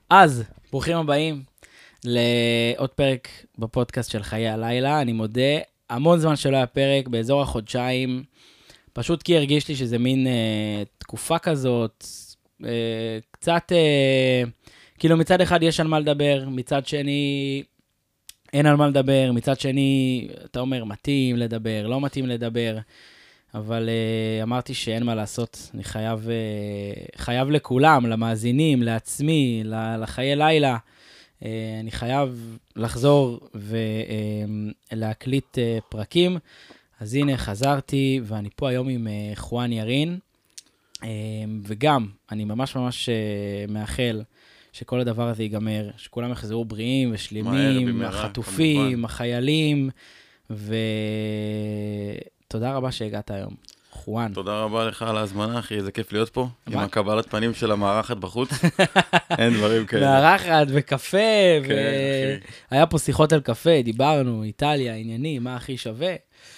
אז, ברוכים הבאים לעוד פרק בפודקאסט של חיי הלילה. אני מודה, המון זמן שלא היה פרק, באזור החודשיים, פשוט כי הרגיש לי שזה מין תקופה כזאת, קצת, כאילו מצד אחד יש על מה לדבר, מצד שני אין על מה לדבר, מצד שני אתה אומר מתאים לדבר, לא מתאים לדבר, אבל אמרתי שאין מה לעשות, אני חייב לכולם, למאזינים, לעצמי, לחיי לילה, אני חייב לחזור ולהקליט פרקים. אז הנה, חזרתי, ואני פה היום עם חואן ירין, וגם, אני ממש מאחל שכל הדבר הזה ייגמר, שכולם יחזרו בריאים ושלימים, החטופים, החיילים, ותודה רבה שהגעת היום. חואן. תודה רבה לך על ההזמנה, אחי, איזה כיף להיות פה, עם הקבלת פנים של המארחת בחוץ, אין דברים כאלה. מארחת וקפה, והיה פה שיחות על קפה, דיברנו, איטליה, עניינים, מה הכי שווה.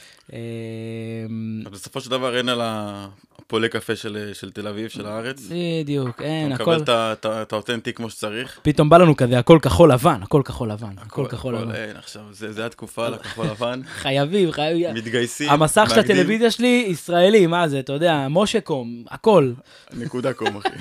בסופו של דבר אין על הפולי קפה של תל אביב, של הארץ. בדיוק, אין, הכל. אתה מקבל את האותנטי כמו שצריך. פתאום בא לנו כזה, הכל כחול לבן, הכל כחול לבן, הכל כחול לבן. אין, עכשיו, זה התקופה לכחול לבן. חייבים. מתגייסים. המסך של הטלוויזיה שלי, ישראלי, מה זה, אתה יודע, מושקום, הכל. נקודה קום, אחי.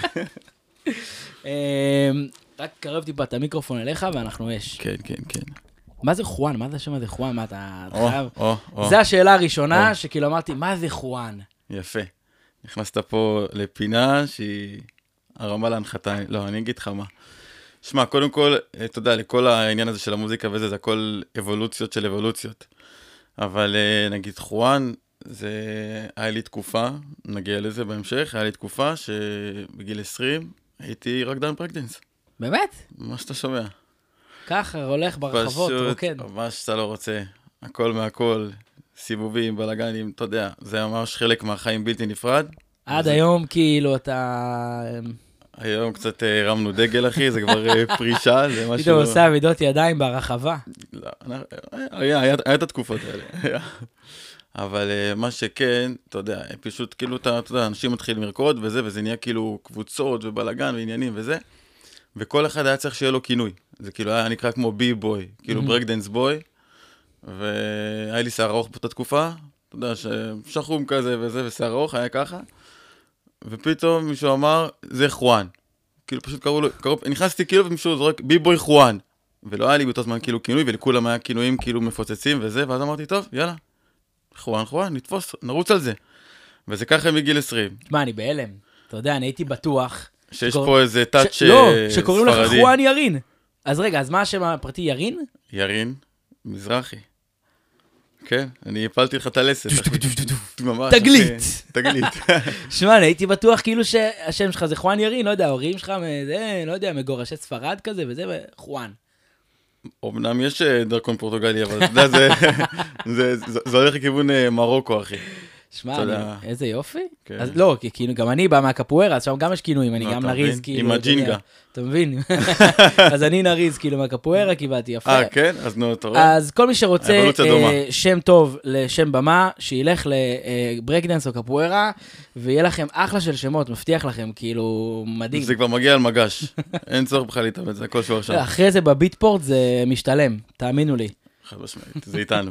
רק קרב טיפה את המיקרופון אליך, ואנחנו אש. כן. מה זה חואן? מה זה השם הזה חואן? מה אתה חייב? או. זה השאלה הראשונה שכאילו אמרתי, מה זה חואן? יפה. נכנסת פה לפינה שהיא הרמה להנחתה. לא, אני אגיד לך מה. שמע, קודם כל, אתה יודע, לכל העניין הזה של המוזיקה וזה, זה הכל אבולוציות של אבולוציות. אבל נגיד חואן, זה היה לי תקופה, נגיע לזה בהמשך, היה לי תקופה שבגיל 20 הייתי רקדן ברקדנס. באמת? מה שאתה שומע. ככה, הולך ברחבות, רוקד. פשוט, מה שאתה לא רוצה. הכל מהכל, סיבובים, בלגנים, אתה יודע, זה ממש חלק מהחיים בלתי נפרד. עד היום כאילו אתה... היום קצת הרמנו דגל, אחי, זה כבר פרישה, זה משהו... פתאום עושה עמידות ידיים ברחבה. לא, היה את התקופות האלה. אבל מה שכן, אתה יודע, פשוט כאילו, אתה יודע, אנשים מתחילים לרקוד וזה, וזה נהיה כאילו קבוצות ובלגן ועניינים וזה, וכל אחד היה צריך שיהיה לו כינוי. זה כאילו היה נקרא כמו בי-בוי, כאילו ברקדנס בוי, והיה לי שיער ארוך באותה תקופה, אתה יודע, שחום כזה וזה, ושיער ארוך היה ככה, ופתאום מישהו אמר, זה חואן. כאילו פשוט קראו לו, נכנסתי כאילו ומישהו זורק, בי-בוי חואן. ולא היה לי באותו זמן כאילו כינוי, ולכולם היה כינויים כאילו מפוצצים וזה, ואז אמרתי, טוב, יאללה, חואן, נתפוס, נרוץ על זה. וזה ככה מגיל 20. מה, אני בהלם. אתה יודע, אני הייתי בטוח... שיש פה איזה טאץ' ספרדי. לא, שקוראים לך חואן ירין. אז רגע, אז מה השם הפרטי ירין? ירין, מזרחי. כן, אני הפלתי לך את הלסת. תגלית. שמע, אני הייתי בטוח כאילו שהשם שלך זה חואן ירין, לא יודע, ההורים שלך, לא יודע, מגורשי ספרד כזה, וזה חואן. אמנם יש דרכון פורטוגלי, אבל אתה יודע, זה הולך לכיוון מרוקו, אחי. שמע, איזה יופי. אז לא, כי גם אני בא מהקפוארה, אז שם גם יש כינויים, אני גם נריז כאילו. עם הג'ינגה. אתה מבין? אז אני נריז כאילו מהקפוארה, קיבלתי יפה. כן? אז נו, אתה רואה? אז כל מי שרוצה שם טוב לשם במה, שילך לברקדנס או קפוארה, ויהיה לכם אחלה של שמות, מבטיח לכם, כאילו, מדהים. זה כבר מגיע על מגש. אין צורך בכלל להתאבד, זה הכל שהוא עכשיו. אחרי זה בביטפורט זה משתלם, תאמינו לי. חד משמעית, זה איתנו.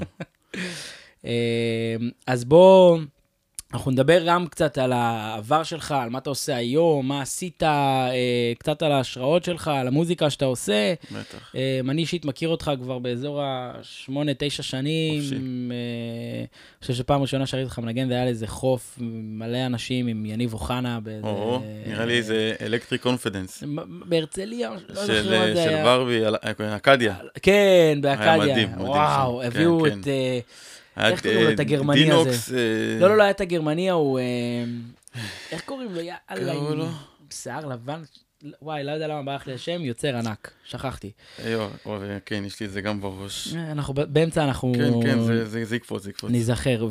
אז בוא, אנחנו נדבר גם קצת על העבר שלך, על מה אתה עושה היום, מה עשית, קצת על ההשראות שלך, על המוזיקה שאתה עושה. בטח. אני אישית מכיר אותך כבר באזור ה-8-9 שנים. אני חושב שפעם ראשונה שראיתי אותך מנגן, זה היה לאיזה חוף מלא אנשים עם יניב אוחנה. נראה לי איזה אלקטריק קונפידנס. בהרצליה, לא זוכר מה זה היה. של ברבי, אקדיה. כן, באקדיה. היה מדהים. וואו, הביאו את... איך קוראים לו את הגרמני הזה? לא, היה את הגרמני, הוא... איך קוראים לו? קראו לו? שיער לבן, וואי, לא יודע למה ברח לי השם, יוצר ענק, שכחתי. כן, יש לי את זה גם בראש. אנחנו באמצע, אנחנו... כן, זה יקפוץ. נזכר,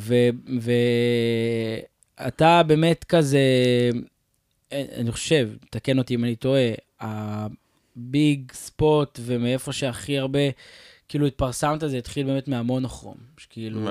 ואתה באמת כזה, אני חושב, תקן אותי אם אני טועה, הביג ספוט ומאיפה שהכי הרבה... כאילו התפרסמת, זה התחיל באמת מהמונוכרום.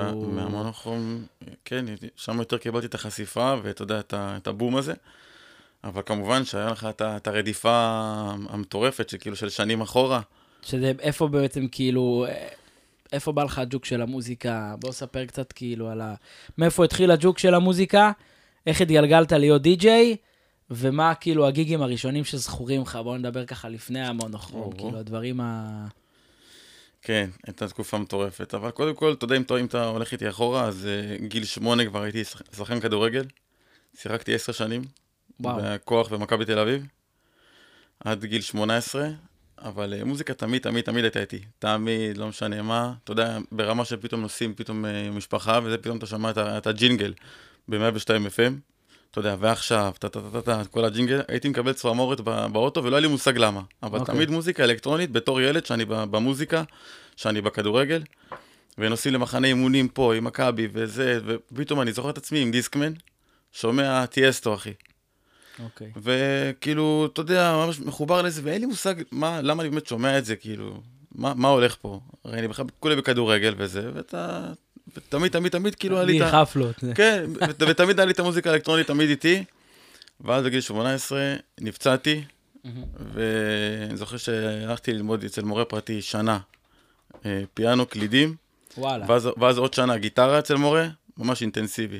מהמונוכרום, כן, שם יותר קיבלתי את החשיפה, ואתה יודע, את הבום הזה. אבל כמובן שהיה לך את הרדיפה המטורפת, שכאילו של שנים אחורה. שזה איפה בעצם כאילו, איפה בא לך הג'וק של המוזיקה? בוא ספר קצת כאילו על מאיפה התחיל הג'וק של המוזיקה, איך התגלגלת להיות די-ג'יי, ומה כאילו הגיגים הראשונים שזכורים לך? בוא נדבר ככה לפני המונוכרום, כאילו הדברים כן, הייתה תקופה מטורפת, אבל קודם כל, אתה יודע, אם אתה הולך איתי אחורה, אז גיל 8 כבר הייתי שחקן כדורגל, שיחקתי 10 שנים, בכוח במכבי תל אביב, עד גיל 18, אבל מוזיקה תמיד הייתה איתי, תמיד, לא משנה מה, אתה יודע, ברמה שפתאום נוסעים, פתאום משפחה, וזה פתאום אתה שמע את הג'ינגל ב-102 FM, אתה יודע, ועכשיו, כל הג'ינגל, הייתי מקבל צמרמורת באוטו, ולא היה לי מושג למה. אבל תמיד מוזיקה אלקטרונית, בתור ילד, שאני במוזיקה, שאני בכדורגל, ונוסעים למחנה אימונים פה, עם מכבי וזה, ופתאום אני זוכר את עצמי עם דיסקמן, שומע טייסטו, אחי. וכאילו, אתה יודע, ממש מחובר לזה, ואין לי מושג למה אני באמת שומע את זה, כאילו, מה הולך פה? הרי אני בכלל כולי בכדורגל וזה, ותמיד כאילו היה לי את חפלות. כן, ותמיד היה לי את המוזיקה האלקטרונית תמיד איתי, ואז בגיל 18 נפצעתי, ואני זוכר שהלכתי ללמוד אצל מורה פרטי שנה, פיאנו, קלידים, ואז עוד שנה גיטרה אצל מורה, ממש אינטנסיבי.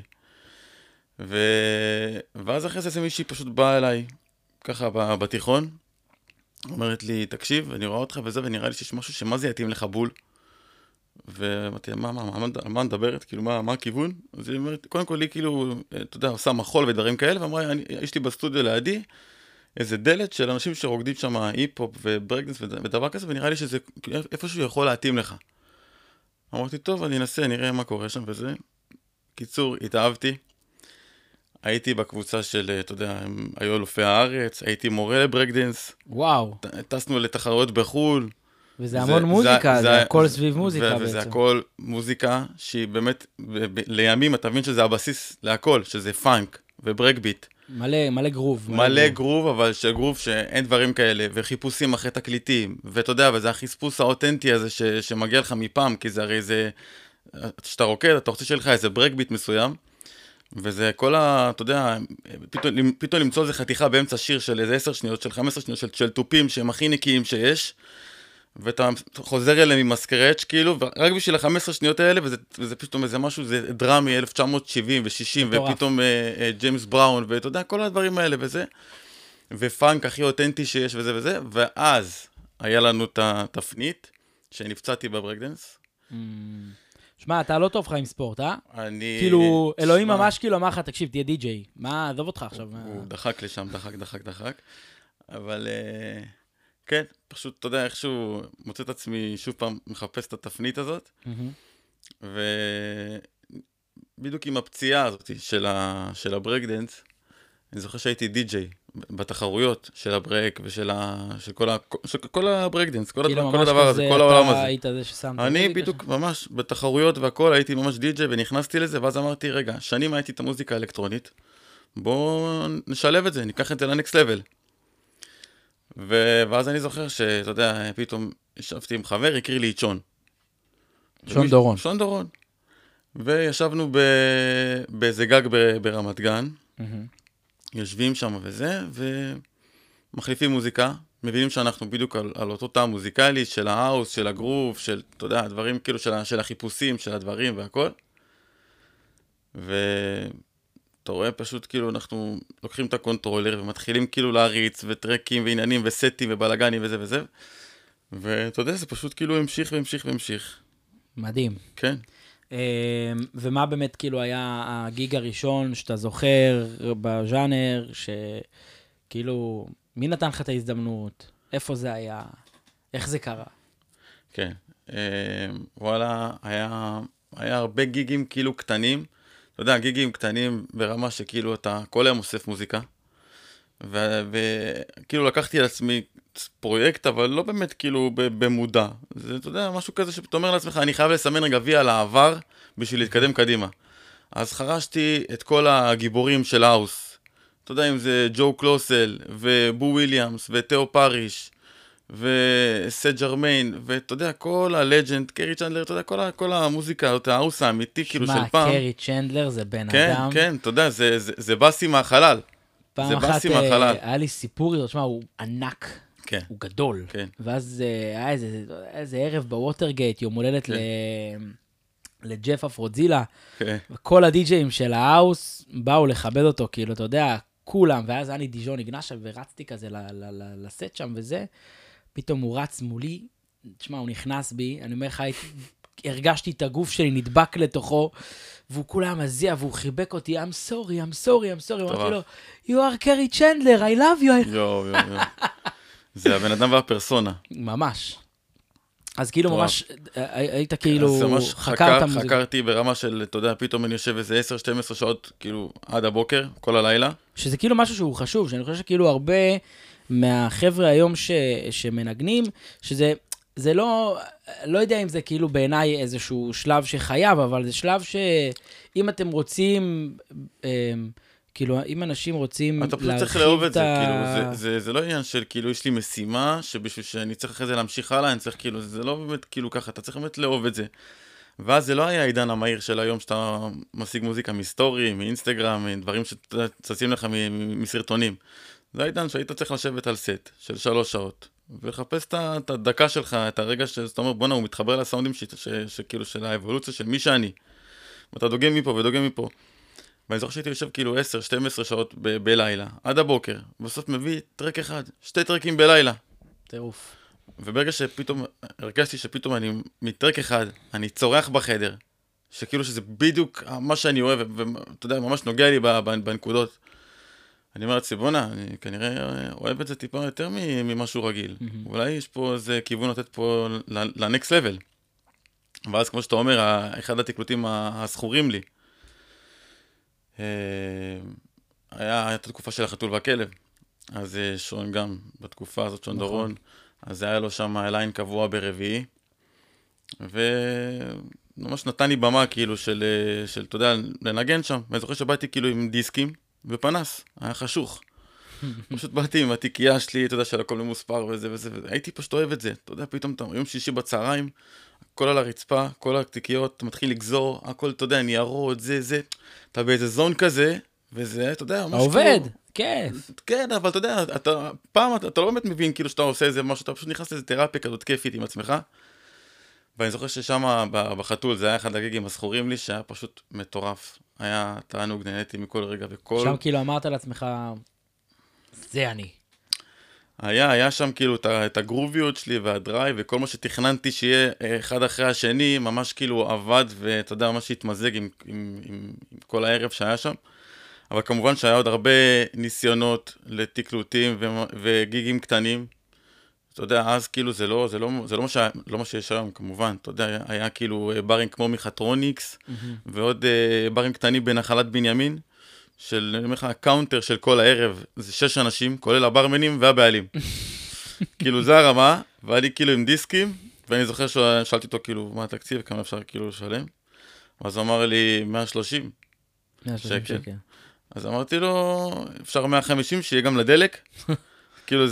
ואז אחרי זה מישהי פשוט באה אליי, ככה בתיכון, אומרת לי, תקשיב, אני רואה אותך וזה, ונראה לי שיש משהו שמה זה יתאים לך בול. ואמרתי, מה מדברת? כאילו, מה הכיוון? אז היא אומרת, קודם כל, היא כאילו, אתה יודע, עושה מחול ודברים כאלה, ואמרה, יש לי בסטודיו לידי איזה דלת של אנשים שרוקדים שם היפ-הופ וברקדנס ודבר כזה, ונראה לי שזה איפשהו יכול להתאים לך. אמרתי, טוב, אני אנסה, נראה מה קורה שם וזה. קיצור, התאהבתי. הייתי בקבוצה של, אתה יודע, היו אלופי הארץ, הייתי מורה לברקדנס. וואו. טסנו לתחרויות בחול. וזה המון מוזיקה, זה הכל סביב מוזיקה בעצם. וזה הכל מוזיקה שהיא באמת, לימים אתה מבין שזה הבסיס להכל, שזה פאנק וברקביט. מלא גרוב. מלא גרוב, אבל שגרוב שאין דברים כאלה, וחיפושים אחרי תקליטים, ואתה יודע, וזה החספוס האותנטי הזה שמגיע לך מפעם, כי זה הרי זה, כשאתה רוקד, אתה רוצה שיהיה לך איזה ברקביט מסוים, וזה כל אתה יודע, פתאום למצוא איזה חתיכה באמצע שיר של איזה 10 שניות, של 15 שניות, של טופים שהם הכי נקיים שיש, ואתה חוזר אליהם עם הסקרץ' כאילו, ורק בשביל ה-15 שניות האלה, וזה פתאום איזה משהו, זה דרמי 1970 ו-60, ופתאום ג'יימס בראון, ואתה יודע, כל הדברים האלה וזה, ופאנק הכי אותנטי שיש וזה וזה, ואז היה לנו את התפנית, שנפצעתי בברקדנס. שמע, אתה לא טוב לך עם ספורט, אה? אני... כאילו, אלוהים ממש כאילו אמר לך, תקשיב, תהיה די-ג'יי. מה, עזוב אותך עכשיו? הוא דחק לשם, דחק. אבל... כן, פשוט, אתה יודע, איכשהו מוצא את עצמי שוב פעם מחפש את התפנית הזאת, ובדיוק עם הפציעה הזאת של הברקדנס, אני זוכר שהייתי די-ג'יי בתחרויות של הברק ושל כל הברקדנס, כל הדבר הזה, כל העולם הזה. היית זה ששמת. אני בדיוק ממש בתחרויות והכל, הייתי ממש די-ג'יי ונכנסתי לזה, ואז אמרתי, רגע, שנים הייתי את המוזיקה האלקטרונית, בואו נשלב את זה, ניקח את זה לנקסט לבל. ואז אני זוכר שאתה יודע, פתאום ישבתי עם חבר, הכיר לי את שון. שון דורון. וישבנו באיזה גג ברמת גן, יושבים שם וזה, ומחליפים מוזיקה, מבינים שאנחנו בדיוק על אותו טעם מוזיקלי, של ההאוס, של הגרוב, של, אתה יודע, הדברים כאילו של החיפושים, של הדברים והכל. אתה רואה פשוט כאילו אנחנו לוקחים את הקונטרולר ומתחילים כאילו להריץ וטרקים ועניינים וסטים ובלגנים וזה וזה. ואתה יודע, זה פשוט כאילו המשיך. מדהים. כן. ומה באמת כאילו היה הגיג הראשון שאתה זוכר בז'אנר, שכאילו, מי נתן לך את ההזדמנות? איפה זה היה? איך זה קרה? כן. וואלה, היה הרבה גיגים כאילו קטנים. אתה יודע, גיגים קטנים ברמה שכאילו אתה כל היום אוסף מוזיקה, וכאילו לקחתי על עצמי פרויקט, אבל לא באמת כאילו במודע. זה, אתה יודע, משהו כזה שאתה אומר לעצמך, אני חייב לסמן רגע וי על העבר בשביל להתקדם קדימה. אז חרשתי את כל הגיבורים של האוס. אתה יודע, אם זה ג'ו קלוסל, ובו וויליאמס, ותאו פריש, וסט ג'רמיין, ואתה יודע, כל הלג'נד, קרי צ'נדלר, אתה יודע, כל המוזיקה, האוס האמיתי, כאילו של פעם. קרי צ'נדלר זה בן אדם. כן, אתה יודע, זה בסי מהחלל. פעם זה אחת באסי מהחלל. היה לי סיפור, תשמע, הוא ענק, כן. הוא גדול. כן. ואז היה איזה ערב בווטרגייט, יום הולדת לג'ף אפרודזילה, כן. וכל הדי-ג'אים של ההאוס באו לכבד אותו, כאילו, אתה יודע, כולם, ואז אני דיז'ון נגנש שם, ורצתי כזה לסט שם וזה, פתאום הוא רץ מולי, תשמע, הוא נכנס בי, אני אומר לך, הרגשתי את הגוף שלי נדבק לתוכו, והוא כולה מזיע, והוא חיבק אותי, I'm sorry, אמרתי לו, you are קרי צ'נדלר, I love you. יו. זה הבן אדם והפרסונה. ממש. אז כאילו ממש, היית כאילו, חקרת מוזיקה. חקרתי ברמה של, אתה יודע, פתאום אני יושב איזה 10-12 שעות, כאילו, עד הבוקר, כל הלילה. שזה כאילו משהו שהוא חשוב, שאני חושב שכאילו הרבה מהחבר'ה היום שמנגנים, שזה לא יודע אם זה כאילו בעיניי איזשהו שלב שחייב, אבל זה שלב שאם אתם רוצים, כאילו, אם אנשים רוצים אתה פשוט צריך לאהוב את זה, כאילו, זה לא עניין של, כאילו, יש לי משימה, שבשביל שאני צריך אחרי זה להמשיך הלאה, אני צריך, כאילו, זה לא באמת, כאילו, ככה, אתה צריך באמת לאהוב את זה. ואז זה לא היה העידן המהיר של היום, שאתה משיג מוזיקה מסטורי, מאינסטגרם, מדברים שצצים לך מסרטונים. זה העידן שהיית צריך לשבת על סט של 3 שעות, ולחפש את הדקה שלך, את הרגע שאתה אומר, בונה, הוא מתחבר לסאונדים שכאילו, של האבולוציה של מי שאני. ואתה דוגם מפה ודוגם מפה. ואני זוכר שהייתי יושב כאילו 10-12 שעות בלילה, עד הבוקר, ובסוף מביא טרק אחד, 2 טרקים בלילה. טירוף. וברגע שפתאום, הרגשתי שפתאום אני מטרק אחד, אני צורח בחדר, שכאילו שזה בדיוק מה שאני אוהב, ואתה יודע, ממש נוגע לי בנקודות. אני אומר לעצמי, בונה, אני כנראה אוהב את זה טיפה יותר ממשהו רגיל. אולי יש פה איזה כיוון לתת פה לנקסט לבל. ואז כמו שאתה אומר, אחד התקלוטים הזכורים לי, היה את התקופה של החתול והכלב. אז שון גם, בתקופה הזאת, שון דורון, אז היה לו שם ליין קבוע ברביעי, וממש נתן לי במה כאילו של, אתה יודע, לנגן שם. ואני זוכר שבאתי כאילו עם דיסקים ופנס, היה חשוך. פשוט באתי עם התיקייה שלי, אתה יודע, של הכל ממוספר וזה וזה, הייתי פשוט אוהב את זה. אתה יודע, פתאום יום שישי בצהריים, הכל על הרצפה, כל התיקיות, אתה מתחיל לגזור, הכל, אתה יודע, ניירות, זה, אתה באיזה זון כזה, וזה, אתה יודע, ממש עובד, כן. כן, אבל אתה יודע, פעם אתה לא באמת מבין כאילו שאתה עושה איזה משהו, אתה פשוט נכנס לאיזה תרפיה כזאת כיפית עם עצמך, ואני זוכר ששם בחתול, זה היה אחד הגיגים הזכורים לי, שהיה פשוט מטורף. היה תענוג, נהניתי מכל רגע וכל... שם כאילו אמרת לעצמך, זה אני. היה שם כאילו את הגרוביות שלי והדרייב, וכל מה שתכננתי שיהיה אחד אחרי השני, ממש כאילו עבד, ואתה יודע, ממש התמזג עם כל הערב שהיה שם. אבל כמובן שהיה עוד הרבה ניסיונות לתקלוטים וגיגים קטנים. אתה יודע, אז כאילו זה לא מה שיש היום, כמובן. אתה יודע, היה כאילו ברים כמו מיכטרוניקס, ועוד ברים קטנים בנחלת בנימין, של, אני אומר לך, הקאונטר של כל הערב, זה 6 אנשים, כולל הברמנים והבעלים. כאילו זה הרמה, ואני כאילו עם דיסקים, ואני זוכר ששאלתי אותו כאילו מה התקציב, כמה אפשר כאילו לשלם. אז הוא אמר לי 130 שקל. אז אמרתי לו, אפשר 150 שיהיה גם לדלק. כאילו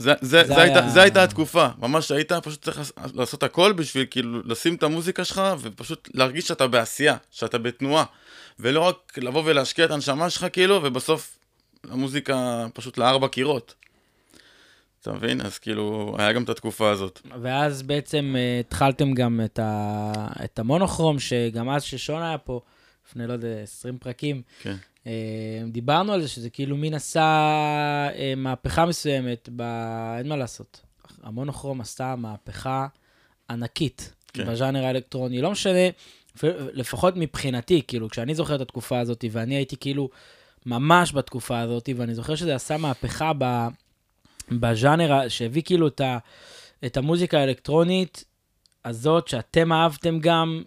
זה הייתה התקופה, ממש היית פשוט צריך לעשות הכל בשביל כאילו לשים את המוזיקה שלך, ופשוט להרגיש שאתה בעשייה, שאתה בתנועה, ולא רק לבוא ולהשקיע את הנשמה שלך כאילו, ובסוף המוזיקה פשוט 4 קירות. אתה מבין? אז כאילו היה גם את התקופה הזאת. ואז בעצם התחלתם גם את המונוכרום, שגם אז ששון היה פה, לפני לא יודע 20 פרקים, כן. דיברנו על זה, שזה כאילו מין עשה מהפכה מסוימת, אין מה לעשות. המונוכרום עשתה מהפכה ענקית בז'אנר האלקטרוני. לא משנה, לפחות מבחינתי, כאילו, כשאני זוכר את התקופה הזאת, ואני הייתי כאילו ממש בתקופה הזאת, ואני זוכר שזה עשה מהפכה בז'אנר, שהביא כאילו את המוזיקה האלקטרונית הזאת, שאתם אהבתם גם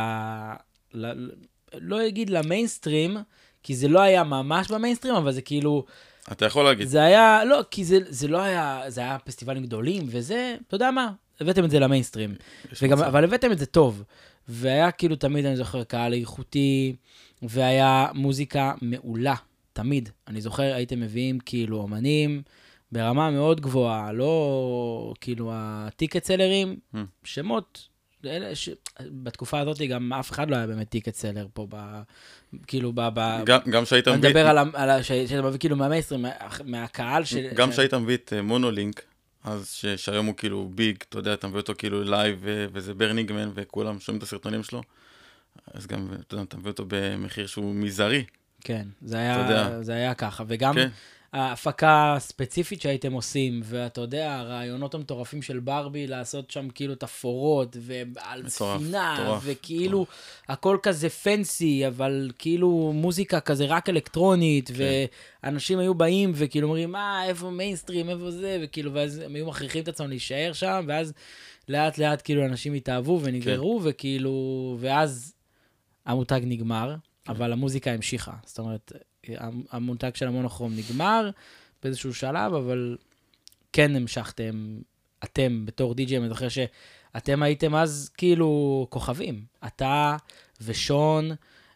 לא אגיד למיינסטרים, כי זה לא היה ממש במיינסטרים, אבל זה כאילו... אתה יכול להגיד. זה היה, לא, כי זה לא היה, זה היה פסטיבלים גדולים, וזה, אתה יודע מה, הבאתם את זה למיינסטרים. אבל הבאתם את זה טוב. והיה כאילו תמיד, אני זוכר, קהל איכותי, והיה מוזיקה מעולה, תמיד. אני זוכר, הייתם מביאים כאילו אומנים ברמה מאוד גבוהה, לא כאילו הטיקט סלרים, שמות בתקופה הזאת גם אף אחד לא היה באמת טיקט סלר פה, כאילו, גם שהיית אני מדבר על שאתה מביא כאילו מהמייסטרים, מהקהל גם שהיית מביא את מונולינק, אז שהיום הוא כאילו ביג, אתה יודע, אתה מביא אותו כאילו לייב, וזה ברניגמן, וכולם שומעים את הסרטונים שלו, אז גם, אתה יודע, אתה מביא אותו במחיר שהוא מזערי. כן, זה היה ככה, וגם ההפקה הספציפית שהייתם עושים, ואתה יודע, הרעיונות המטורפים של ברבי, לעשות שם כאילו תפורות, ועל ספינה, וכאילו, הכל כזה פנסי, אבל כאילו מוזיקה כזה רק אלקטרונית, ואנשים היו באים, וכאילו אומרים, איפה מיינסטרים, איפה זה, וכאילו, ואז הם היו מכריחים את עצמם להישאר שם, ואז לאט לאט כאילו אנשים התאהבו ונגררו, וכאילו, ואז המותג נגמר, אבל המוזיקה המשיכה, זאת אומרת, המותג של המונוכרום נגמר באיזשהו שלב, אבל כן המשכתם, אתם בתור די-ג'י, אני זוכר שאתם הייתם אז כאילו כוכבים. אתה ושון,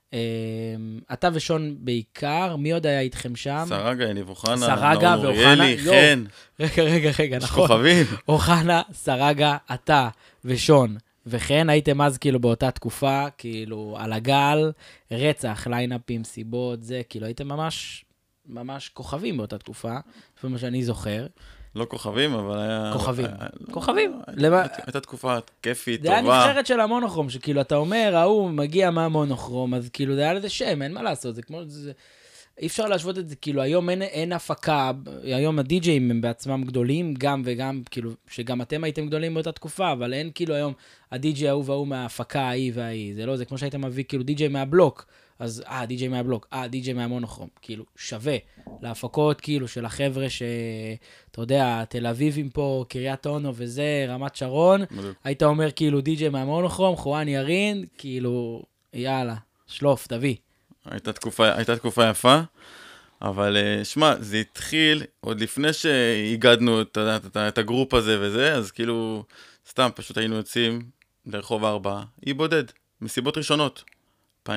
בעיקר, מי עוד היה איתכם שם? סרגה, יניב אוחנה, סרגה ואוחנה, חן. רגע, נכון. כוכבים. אוחנה, סרגה, אתה ושון. וכן, הייתם אז כאילו באותה תקופה, כאילו על הגל, רצח, ליינאפים, סיבות, זה, כאילו הייתם ממש כוכבים באותה תקופה, לפי מה שאני זוכר. לא כוכבים, אבל היה... כוכבים. הייתה תקופה כיפית, טובה. זה היה נבחרת של המונוכרום, שכאילו אתה אומר, הוא מגיע מהמונוכרום, אז כאילו זה היה לזה שם, אין מה לעשות, זה כמו... אי אפשר להשוות את זה, כאילו היום אין הפקה, היום הדי-ג'אים הם בעצמם גדולים, גם וגם, כאילו, שגם אתם הייתם גדולים באותה תקופה, אבל אין כאילו היום הדי-ג'יי ההוא והוא מההפקה ההיא וההיא, זה לא, זה כמו שהיית מביא כאילו די-ג'יי מהבלוק, אז די-ג'יי מהבלוק, די-ג'יי מהמונוכרום, כאילו שווה להפקות כאילו של החבר'ה שאתה יודע, תל אביבים פה, קריית אונו וזה, רמת שרון, היית אומר כאילו די-ג'יי מהמונוכרום, חואן ירין, כאילו, יאללה, שלוף, תביא. הייתה תקופה יפה, אבל שמע, זה התחיל עוד לפני שהגדנו את הגרופ הזה וזה, אז כאילו, סתם, פשוט היינו יוצאים לרחוב 4, אי בודד, מסיבות ראשונות, 2010-2011,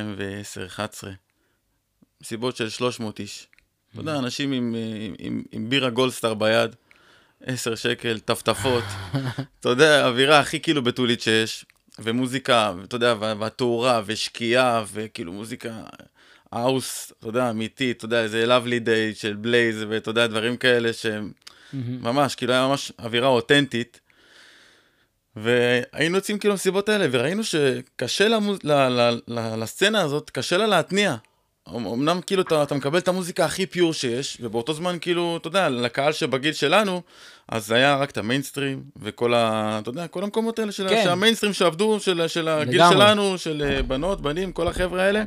מסיבות של 300 איש. אתה יודע, אנשים עם בירה גולדסטאר ביד, 10 שקל, טפטפות, אתה יודע, האווירה הכי כאילו בתולית שיש, ומוזיקה, אתה יודע, והתאורה, ושקיעה, וכאילו מוזיקה... האוס, אתה יודע, אמיתי, אתה יודע, איזה lovely day של בלייז, ואתה יודע, דברים כאלה שהם ממש, כאילו היה ממש אווירה אותנטית, והיינו יוצאים כאילו מסיבות האלה, וראינו שקשה לסצנה הזאת, קשה לה להתניע. אמנם כאילו אתה מקבל את המוזיקה הכי פיור שיש, ובאותו זמן כאילו, אתה יודע, לקהל שבגיל שלנו, אז זה היה רק את המיינסטרים, וכל אתה יודע, כל המקומות האלה של המיינסטרים שעבדו, של הגיל שלנו, של בנות, בנים, כל החבר'ה האלה.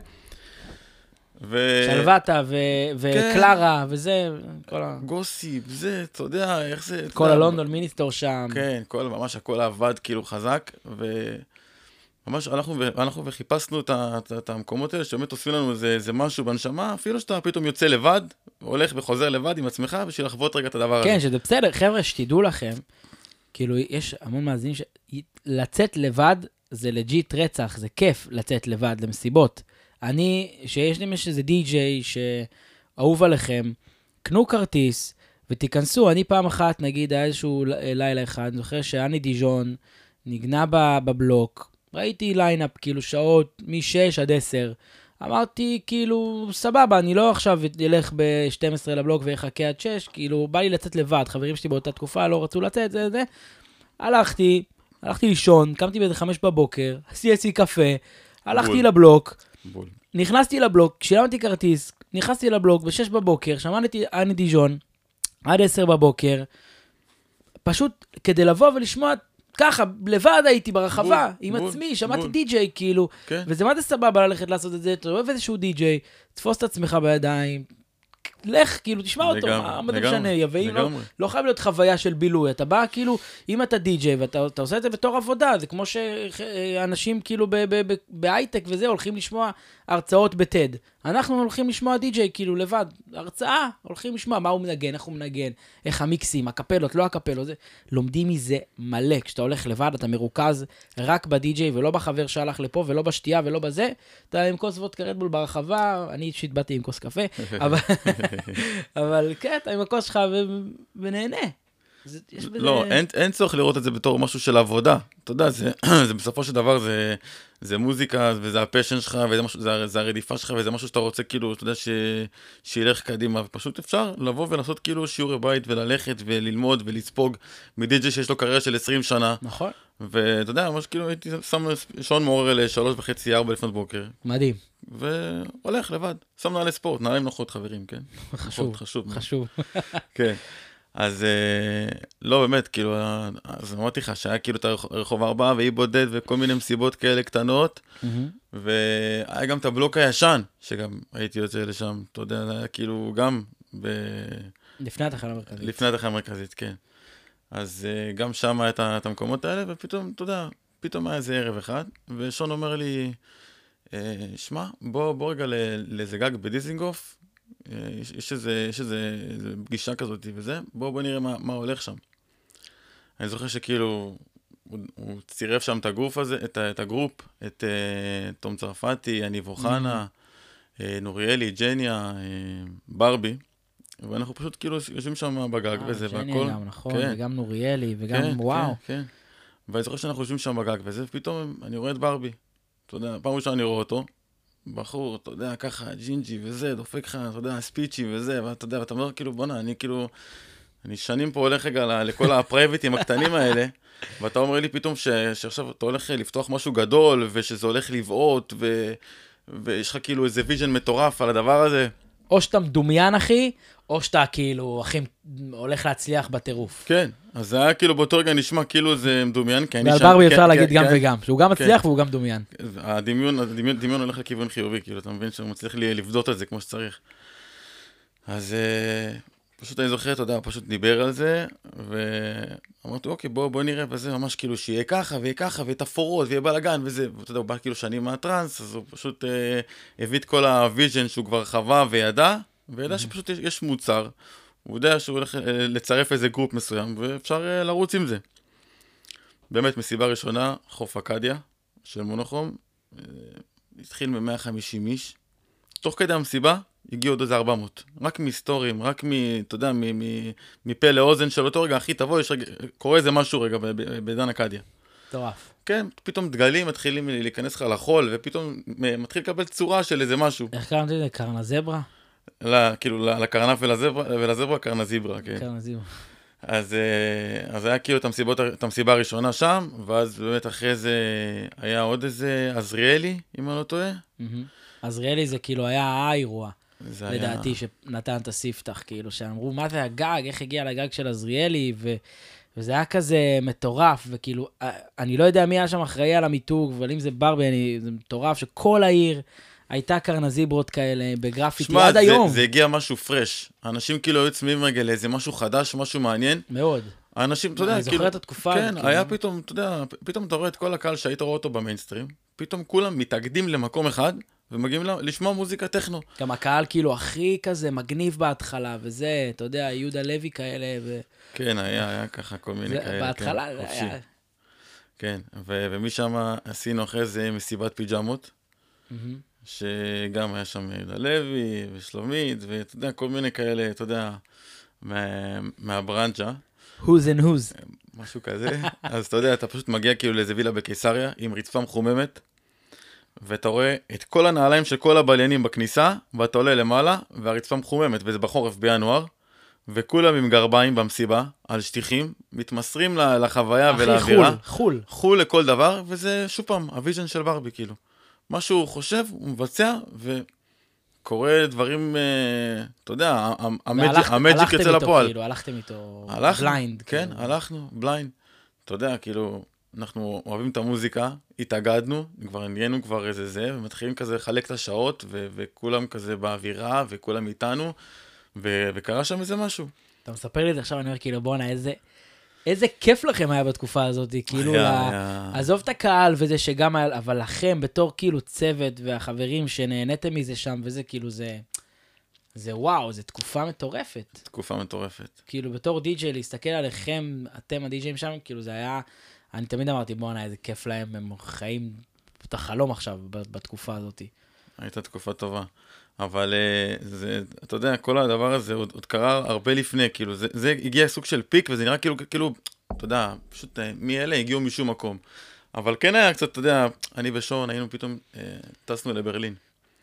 שלוותה וקלרה וזה, גוסיפ, זה, אתה יודע, איך זה... כל הלונדון מיניסטור שם. כן, ממש הכל עבד כאילו חזק, וממש הלכנו וחיפשנו את המקומות האלה, שבאמת עושים לנו איזה משהו בנשמה, אפילו שאתה פתאום יוצא לבד, הולך וחוזר לבד עם עצמך, בשביל לחוות רגע את הדבר הזה. כן, שזה בסדר, חבר'ה, שתדעו לכם, כאילו, יש המון מאזינים לצאת לבד זה לג'יט רצח, זה כיף לצאת לבד למסיבות. שיש לי איזה די-ג'יי שאהוב עליכם, קנו כרטיס ותיכנסו. אני פעם אחת, נגיד, היה איזשהו לילה אחד, אני זוכר שאני דיז'ון נגנה בבלוק, ראיתי ליינאפ, כאילו שעות מ-6 עד 10, אמרתי, כאילו, סבבה, אני לא עכשיו אלך ב-12 לבלוק ויחכה עד 6, כאילו, בא לי לצאת לבד, חברים שלי באותה תקופה לא רצו לצאת, זה. הלכתי לישון, קמתי באיזה 5 בבוקר, עשיתי קפה, הלכתי לבלוק, נכנסתי לבלוק, שילמתי כרטיס, נכנסתי לבלוק ב-6 בבוקר, שמעתי אני דיז'ון, עד 10 בבוקר, פשוט כדי לבוא ולשמוע, ככה, לבד הייתי ברחבה, עם עצמי, שמעתי די-ג'יי, כאילו, וזה מה זה סבבה ללכת לעשות את זה, אתה אוהב איזשהו די-ג'יי, תפוס את עצמך בידיים, לך, כאילו, תשמע אותו, מה זה משנה, יבאים, לא חייב להיות חוויה של בילוי, אתה בא, כאילו, אם אתה די-ג'יי, ואתה עושה את זה בתור עבודה, זה כמו שאנשים, כאילו, בהייטק וזה, הולכים לשמוע הרצאות בטד. אנחנו הולכים לשמוע די-ג'יי, כאילו, לבד, הרצאה, הולכים לשמוע מה הוא מנגן, איך הוא מנגן, איך המיקסים, הקפלות, לא הקפלות, זה. לומדים מזה מלא, כשאתה הולך לבד, אתה מרוכז רק בדי-ג'יי, ולא בחבר שהלך לפה, ולא בשתייה, ולא בזה, אתה עם כוס וודקה רדבול ברחבה, אני אישית באתי עם כוס קפה, אבל כן, אתה עם הכוס שלך ונהנה. יש בזה... לא, אין צורך לראות את זה בתור משהו של עבודה. אתה יודע, זה בסופו של דבר, זה מוזיקה, וזה הפשן שלך, וזה הרדיפה שלך, וזה משהו שאתה רוצה, כאילו, אתה יודע, שילך קדימה. ופשוט אפשר לבוא ולעשות כאילו שיעורי בית, וללכת וללמוד ולספוג מדיג'י שיש לו קריירה של 20 שנה. נכון. ואתה יודע, ממש כאילו הייתי שם שעון מעורר ל3:30-4 לפנות בוקר. מדהים. והולך לבד. שם נעלי ספורט, נעלי נוחות חברים, כן? חשוב. חשוב. כן. אז לא באמת, כאילו, אז אמרתי לך שהיה כאילו את הרחוב 4 ואי בודד וכל מיני מסיבות כאלה קטנות, והיה גם את הבלוק הישן, שגם הייתי יוצא לשם, אתה יודע, זה היה כאילו גם לפני התחנה המרכזית. לפני התחנה המרכזית, כן. אז גם שם היה את המקומות האלה, ופתאום, אתה יודע, פתאום היה איזה ערב אחד, ושון אומר לי, שמע, בוא רגע לאיזה גג בדיזינגוף, יש איזה פגישה כזאת וזה, בוא נראה מה הולך שם. אני זוכר שכאילו, הוא צירף שם את הגרופ הזה, את הגרופ, את תום צרפתי, יניב אוחנה, נוריאלי, ג'ניה, ברבי, ואנחנו פשוט כאילו יושבים שם בגג וזה, והכל. ג'ניה גם, נכון, וגם נוריאלי, וגם וואו. כן. ואני זוכר שאנחנו יושבים שם בגג וזה, ופתאום אני רואה את ברבי. אתה יודע, פעם ראשונה אני רואה אותו, בחור, אתה יודע, ככה, ג'ינג'י וזה, דופק לך, אתה יודע, ספיצ'י וזה, ואתה יודע, ואתה אומר, כאילו, בונה, אני שנים פה הולך רגע לכל הפרייביטים הקטנים האלה, ואתה אומר לי פתאום שעכשיו אתה הולך לפתוח משהו גדול, ושזה הולך לבעוט, ויש לך כאילו איזה ויז'ן מטורף על הדבר הזה. או שאתה מדומיין, אחי, או שאתה כאילו, אחי, הולך להצליח בטירוף. כן, אז זה היה כאילו באותו רגע נשמע כאילו זה מדומיין, כי אני ועל ברבי אפשר להגיד גם וגם, שהוא גם מצליח והוא גם מדומיין. הדמיון הולך לכיוון חיובי, כאילו, אתה מבין שהוא מצליח לבדות את זה כמו שצריך. אז פשוט אני זוכר, אתה יודע, פשוט דיבר על זה, ואמרתי, אוקיי, בוא נראה, וזה ממש כאילו שיהיה ככה, ויהיה ככה, ויהיה תפורות, ויהיה בלגן, וזה, ואתה יודע, הוא בא כאילו שנים מהטרנס, אז הוא פשוט הביא את כל הוויז'ן שהוא כבר חווה וידע, וידע שפשוט יש מוצר, הוא יודע שהוא הולך לצרף איזה גרופ מסוים, ואפשר לרוץ עם זה. באמת, מסיבה ראשונה, חוף אקדיה של מונוכרום, התחיל מ-150 איש, תוך כדי המסיבה, הגיעו עוד איזה 400, רק מסטורים, רק אתה יודע, מפה לאוזן של אותו רגע, אחי, תבוא, קורה איזה משהו רגע בדן אקדיה. טורף. כן, פתאום דגלים מתחילים להיכנס לך לחול, ופתאום מתחיל לקבל צורה של איזה משהו. איך קראתי לזה? קרנזברה? כאילו, לקרנף ולזברה, קרנזיברה, כן. קרנזיברה. אז היה כאילו את המסיבה הראשונה שם, ואז באמת אחרי זה היה עוד איזה עזריאלי, אם אני לא טועה. עזריאלי זה כאילו היה האירוע, לדעתי, שנתן את הספתח, כאילו, שאמרו, מה זה הגג, איך הגיע לגג של עזריאלי, וזה היה כזה מטורף, וכאילו, אני לא יודע מי היה שם אחראי על המיתוג, אבל אם זה ברבי, זה מטורף, שכל העיר הייתה קרנזיברות כאלה, בגרפיטי עד היום. זה הגיע משהו פרש. האנשים כאילו היו צמאים רגע לאיזה משהו חדש, משהו מעניין. מאוד. האנשים, אתה יודע, אני זוכר את התקופה. כן, היה פתאום, אתה יודע, פתאום אתה רואה את כל הקהל שהיית רואה אותו במיינסטרים, פתאום כולם מתאגדים למקום אחד, ומגיעים לשמוע מוזיקה טכנו. גם הקהל כאילו הכי כזה מגניב בהתחלה, וזה, אתה יודע, יהודה לוי כאלה. כן, היה ככה כל מיני כאלה. בהתחלה זה היה. כן, ומשם עשינו אחרי זה מסיבת פיג'מות, שגם היה שם יהודה לוי ושלומית, ואתה יודע, כל מיני כאלה, אתה יודע, מהברנצ'ה. who's and who's. משהו כזה. אז אתה יודע, אתה פשוט מגיע כאילו לאיזה וילה בקיסריה, עם רצפה מחוממת, ואתה רואה את כל הנעליים של כל הבליינים בכניסה, ואתה עולה למעלה, והרצפה מחוממת, וזה בחורף בינואר, וכולם עם גרביים במסיבה, על שטיחים, מתמסרים לחוויה ולאווירה. אחי, חול. חול לכל דבר, וזה שוב פעם, הוויז'ן של ברבי, כאילו. מה שהוא חושב, הוא מבצע, וקורה דברים, אתה יודע, המג'יק יצא לפועל. הלכתם איתו בליינד. כן, הלכנו, בליינד. אתה יודע, כאילו, אנחנו אוהבים את המוזיקה, התאגדנו, כבר נהיינו כבר איזה זה, ומתחילים כזה לחלק את השעות, וכולם כזה באווירה, וכולם איתנו, וקרה שם איזה משהו. אתה מספר לי את זה עכשיו, אני אומר, כאילו, בואנה, איזה כיף לכם היה בתקופה הזאת, כאילו, עזוב את הקהל וזה שגם היה, אבל לכם, בתור כאילו צוות והחברים שנהניתם מזה שם, וזה כאילו, זה וואו, זה תקופה מטורפת. תקופה מטורפת. כאילו, בתור די-ג'יי, להסתכל עליכם, אתם הדי-ג'יים שם, כאילו, זה היה, אני תמיד אמרתי, בואנה, איזה כיף להם, הם חיים את החלום עכשיו, בתקופה הזאת. הייתה תקופה טובה. אבל זה, אתה יודע, כל הדבר הזה עוד קרה הרבה לפני, כאילו, זה הגיע סוג של פיק, וזה נראה כאילו, אתה יודע, פשוט מאלה הגיעו משום מקום. אבל כן היה קצת, אתה יודע, אני ושון היינו פתאום, טסנו לברלין.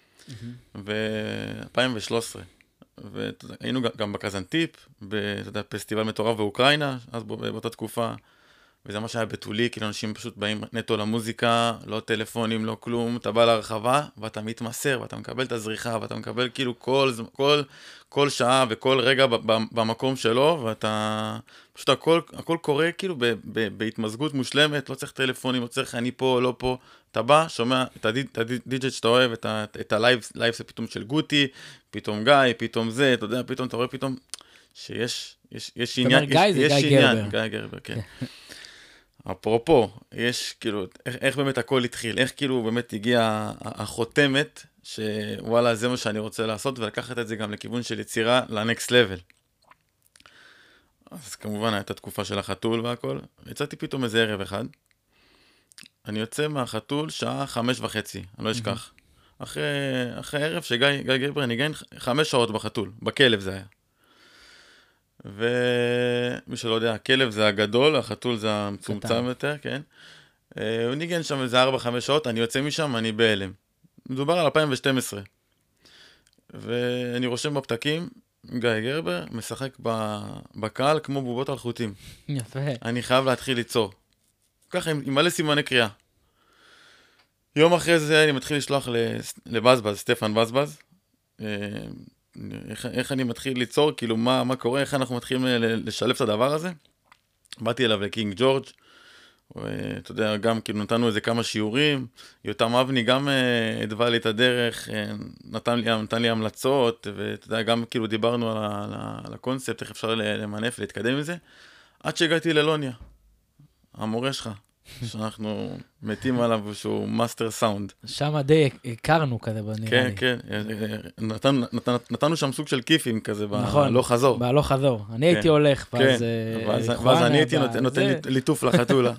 ב-2013. והיינו גם בקזנטיפ, אתה יודע, פסטיבל מטורף באוקראינה, אז באותה תקופה. וזה מה שהיה בתולי, כאילו אנשים פשוט באים נטו למוזיקה, לא טלפונים, לא כלום, אתה בא להרחבה, ואתה מתמסר, ואתה מקבל את הזריחה, ואתה מקבל כאילו כל שעה וכל רגע במקום שלו, ואתה, פשוט הכל קורה כאילו בהתמזגות מושלמת, לא צריך טלפונים, לא צריך אני פה, לא פה, אתה בא, שומע את הדיג'ט שאתה אוהב, את הלייב זה פתאום של גוטי, פתאום גיא, פתאום זה, אתה יודע, פתאום אתה רואה פתאום שיש עניין, גיא גרבר. גיא גרבר, כן. אפרופו, יש כאילו, איך באמת הכל התחיל, איך כאילו באמת הגיעה החותמת, שוואלה, זה מה שאני רוצה לעשות, ולקחת את זה גם לכיוון של יצירה לנקסט לבל. אז כמובן הייתה תקופה של החתול והכל, יצאתי פתאום איזה ערב אחד, אני יוצא מהחתול שעה 5:30, אני לא אשכח. אחרי ערב שגיא גרבר ניגן 5 שעות בחתול, בכלב זה היה. ומי שלא יודע, הכלב זה הגדול, החתול זה המצומצם יותר, כן? הוא ניגן שם איזה 4-5 שעות, אני יוצא משם, אני בהלם. מדובר על 2012. ואני רושם בפתקים, גיא גרבר משחק בקהל כמו בובות על חוטים. יפה. אני חייב להתחיל ליצור. ככה, עם מלא סימני קריאה. יום אחרי זה אני מתחיל לשלוח לבזבז, סטפן בזבז. איך אני מתחיל ליצור, כאילו מה קורה, איך אנחנו מתחילים לשלב את הדבר הזה. באתי אליו לקינג ג'ורג', אתה יודע, גם כאילו נתנו איזה כמה שיעורים, יותם אבני גם הדווה לי את הדרך, נתן לי המלצות, ואתה יודע, גם כאילו דיברנו על הקונספט, איך אפשר למנף, להתקדם עם זה, עד שהגעתי ללוניה, המורה שלך. שאנחנו מתים עליו שהוא מאסטר סאונד. שם די הכרנו כזה בנראה לי. כן, נתנו שם סוג של כיפים כזה, בהלוך חזור. בהלוך חזור. אני הייתי הולך, ואז אני הייתי נותן ליטוף לחתולה.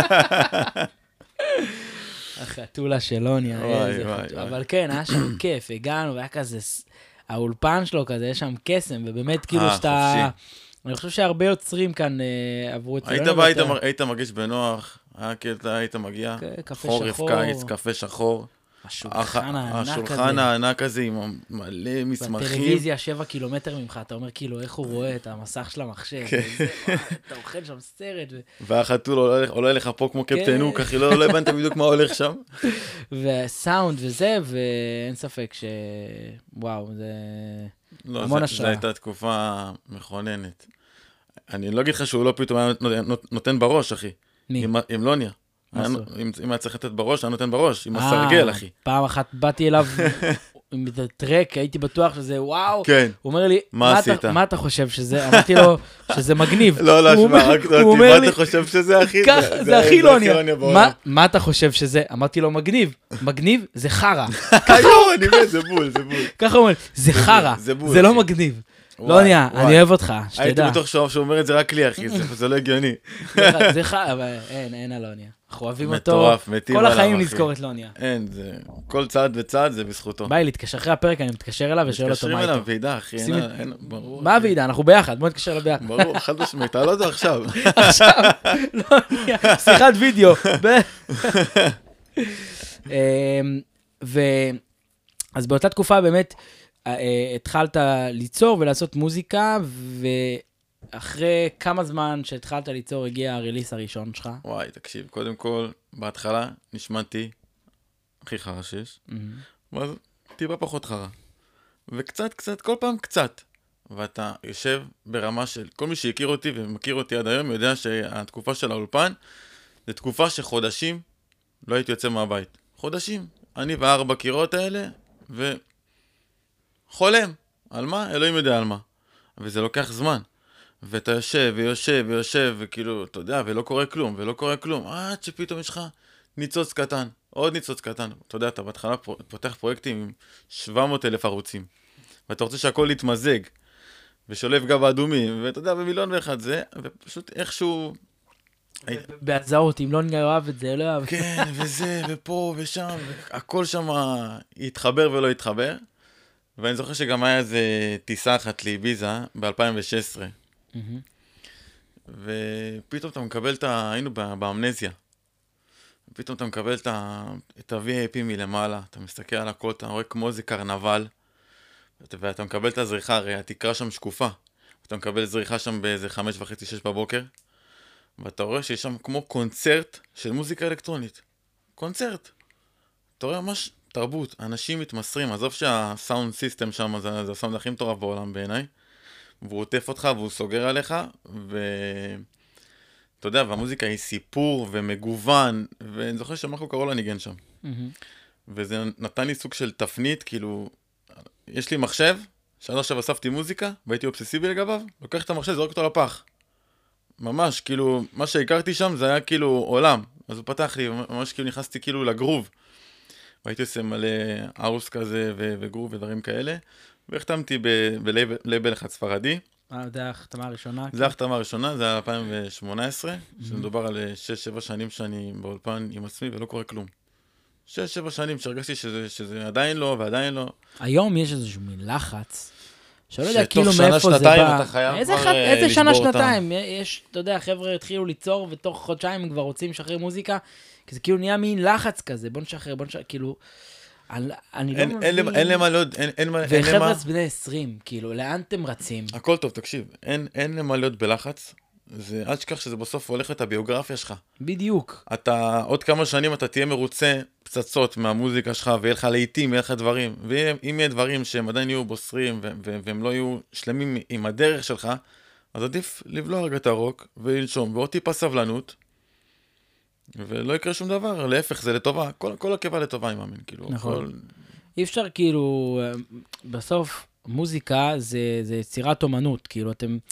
החתולה של לוניה, אבל כן, היה שם כיף, הגענו, והיה כזה, האולפן שלו כזה, יש שם קסם, ובאמת כאילו שאתה... אני חושב שהרבה יוצרים כאן עברו את זה. היית מרגיש בנוח, היית מגיע, חורף, קיץ, קפה שחור. השולחן הענק הזה עם מלא מסמכים. בטלוויזיה 7 קילומטר ממך, אתה אומר כאילו איך הוא רואה את המסך של המחשב. אתה אוכל שם סרט. והחתול עולה לך פה כמו קפטן הוק, אחי, לא הבנת בדיוק מה הולך שם. וסאונד וזה, ואין ספק וואו, זה המון השראה. זו הייתה תקופה מכוננת. אני לא אגיד לך שהוא לא פתאום היה נותן בראש, אחי. מי? עם לוניה. אם היה צריך לתת בראש, היה נותן בראש, עם הסרגל, אחי. פעם אחת באתי אליו עם טרק, הייתי בטוח שזה וואו. כן. הוא אומר לי, מה עשית? מה אתה חושב שזה? אמרתי לו שזה מגניב. לא, שמע, רק אותי, מה אתה חושב שזה, אחי? זה הכי לוניה. מה אתה חושב שזה? אמרתי לו, מגניב. מגניב זה חרה. אני מבין, זה בול. ככה הוא אומר, זה חרה, זה לא מגניב. לוניה, אני אוהב אותך, שתדע. הייתי בטוח שהוא אומר את זה רק לי, אחי, זה לא הגיוני. זה חרה, אבל אין על לוניה. אנחנו אוהבים אותו, מטורף, מתים עליו, כל החיים נזכור את לוניה. אין, כל צעד וצעד זה בזכותו. ביי, להתקשר אחרי הפרק, אני מתקשר אליו ושואל אותו מה איתו. מתקשרים אליו, ועידה, אחי, ברור. מה ועידה? אנחנו ביחד, בוא נתקשר אליו ביחד. ברור, חד משמעית, תעלה אותו עכשיו. עכשיו, לוניה, שיחת וידאו. אז באותה תקופה באמת, התחלת ליצור ולעשות מוזיקה, ואחרי כמה זמן שהתחלת ליצור, הגיע הריליס הראשון שלך? וואי, תקשיב, קודם כל, בהתחלה נשמעתי הכי חרא שיש, ואז טיפה פחות חרא. וקצת, כל פעם קצת. ואתה יושב ברמה של, כל מי שהכיר אותי ומכיר אותי עד היום, יודע שהתקופה של האולפן, זה תקופה שחודשים לא הייתי יוצא מהבית. חודשים. אני ו4 קירות האלה, חולם. על מה? אלוהים יודע על מה. וזה לוקח זמן. ואתה יושב, וכאילו, אתה יודע, ולא קורה כלום. עד שפתאום יש לך ניצוץ קטן, עוד ניצוץ קטן. אתה יודע, אתה בהתחלה פותח פרויקטים עם 700,000 ערוצים. ואתה רוצה שהכל יתמזג, ושולף גב האדומים, ואתה יודע, במיליון ואחד זה, ופשוט איכשהו בהזעות, אם לא נאהב את זה, לא אוהב. כן, וזה, ופה ושם, הכל שם התחבר ולא התחבר. ואני זוכר שגם היה איזה טיסה אחת לאביזה ב-2016. ופתאום אתה מקבל היינו באמנזיה. פתאום אתה מקבל את ה-VIP מלמעלה, אתה מסתכל על הכל, אתה רואה כמו איזה קרנבל, ואתה מקבל את הזריחה, הרי התקרה שם שקופה. אתה מקבל זריחה שם באיזה 5:30-6 בבוקר, ואתה רואה שיש שם כמו קונצרט של מוזיקה אלקטרונית. קונצרט. אתה רואה ממש תרבות, אנשים מתמסרים, עזוב שהסאונד סיסטם שם זה הסאונד הכי מטורף בעולם בעיניי, והוא עוטף אותך והוא סוגר עליך, אתה יודע, והמוזיקה היא סיפור ומגוון, ואני זוכר שמרקו קרולה ניגן שם. וזה נתן לי סוג של תפנית, כאילו, יש לי מחשב, שעד עכשיו אספתי מוזיקה, והייתי אובססיבי לגביו, לוקח את המחשב, זורק אותו לפח. ממש, כאילו, מה שהכרתי שם זה היה כאילו עולם. אז הוא פתח לי, ממש כאילו נכנסתי כאילו לגרוב. והייתי עושה מלא ארוס כזה וגרוב ודברים כאלה, והחתמתי בלייבל אחד ספרדי. זה ההחתמה הראשונה? זה ההחתמה הראשונה, זה היה 2018, שמדובר על 6-7 שנים שאני באולפן עם עצמי ולא קורה כלום. 6-7 שנים שהרגשתי שזה עדיין לא ועדיין לא. היום יש איזשהו מין לחץ, שלא יודע כאילו שתוך מאיפה זה שנה-שנתיים בא. אתה חייב איזה כבר לשבור שנה-שנתיים? יש, אתה יודע, חבר'ה התחילו ליצור, ותוך חודשיים הם כבר רוצים לשחרר מוזיקה, כי זה כאילו נהיה מין לחץ כזה, בוא נשחרר, כאילו, אני לא מבין. אין למה להיות, אין למה... וחבר'ה בני 20, כאילו, לאן אתם רצים? הכל טוב, תקשיב, אין למה להיות בלחץ, זה אל תשכח שזה בסוף הולך את הביוגרפיה שלך. בדיוק. אתה, עוד כמה שנים אתה תהיה מרוצה פצצות מהמוזיקה שלך, ויהיה לך לעיתים, יהיה לך דברים, ואם יהיה דברים שהם עדיין יהיו בוסרים, והם לא יהיו שלמים עם הדרך שלך, אז עדיף לבלוע רגע את הרוק, ולנשום, ועוד טיפה סבלנות, ולא יקרה שום דבר, להפך, זה לטובה, כל הקיבה לטובה, אני מאמין, כאילו. נכון. אי אפשר, כאילו, בסוף, מוזיקה זה יצירת אומנות, כאילו,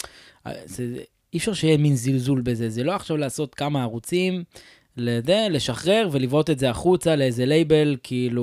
אי אפשר שיהיה מין זלזול בזה, זה לא עכשיו לעשות כמה ערוצים, לשחרר ולברות את זה החוצה לאיזה לייבל,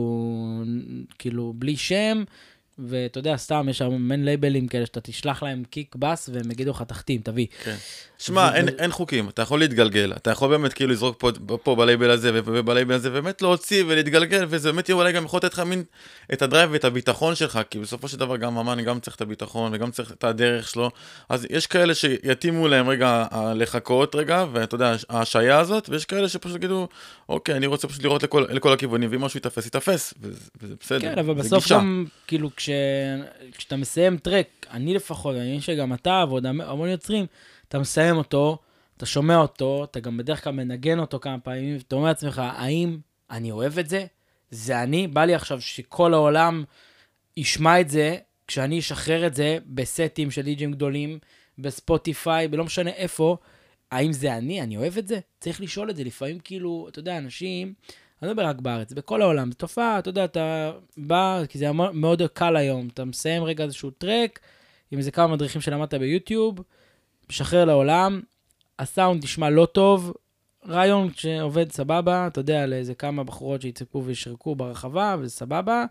כאילו בלי שם, ואתה יודע, סתם, יש המון לייבלים כאלה שאתה תשלח להם קיק בס, והם יגידו לך תחתים, תביא. כן. שמע, אין חוקים, אתה יכול להתגלגל, אתה יכול באמת כאילו לזרוק פה בלייבל הזה ובלייבל הזה, באמת להוציא ולהתגלגל, וזה באמת אולי גם יכול לתת לך מין את הדרייב ואת הביטחון שלך, כי בסופו של דבר גם אמן גם צריך את הביטחון, וגם צריך את הדרך שלו, אז יש כאלה שיתאימו להם רגע לחכות רגע, ואתה יודע, ההשעיה הזאת, ויש כאלה שפשוט יגידו, אוקיי, אני רוצה פשוט לראות לכל הכיוונים, ואם משהו יתפס, וזה בסדר. כן, אבל בסוף גם, כאילו, כשאתה מסיים טרק, אני לפחות, אני חושב שגם אתה ועוד המון יוצרים, אתה מסיים אותו, אתה שומע אותו, אתה גם בדרך כלל מנגן אותו כמה פעמים, ואתה אומר לעצמך, האם אני אוהב את זה? זה אני? בא לי עכשיו שכל העולם ישמע את זה, כשאני אשחרר את זה בסטים של די-ג'ים גדולים, בספוטיפיי, בלא משנה איפה, האם זה אני? אני אוהב את זה? צריך לשאול את זה. לפעמים כאילו, אתה יודע, אנשים, אני לא מדבר רק בארץ, בכל העולם, זו תופעה, אתה יודע, אתה בא, כי זה מאוד קל היום, אתה מסיים רגע איזשהו טרק, עם איזה כמה מדריכים שלמדת ביוטיוב, משחרר לעולם, הסאונד נשמע לא טוב, רעיון שעובד סבבה, אתה יודע, לאיזה כמה בחורות שיצפו וישרקו ברחבה, וזה סבבה,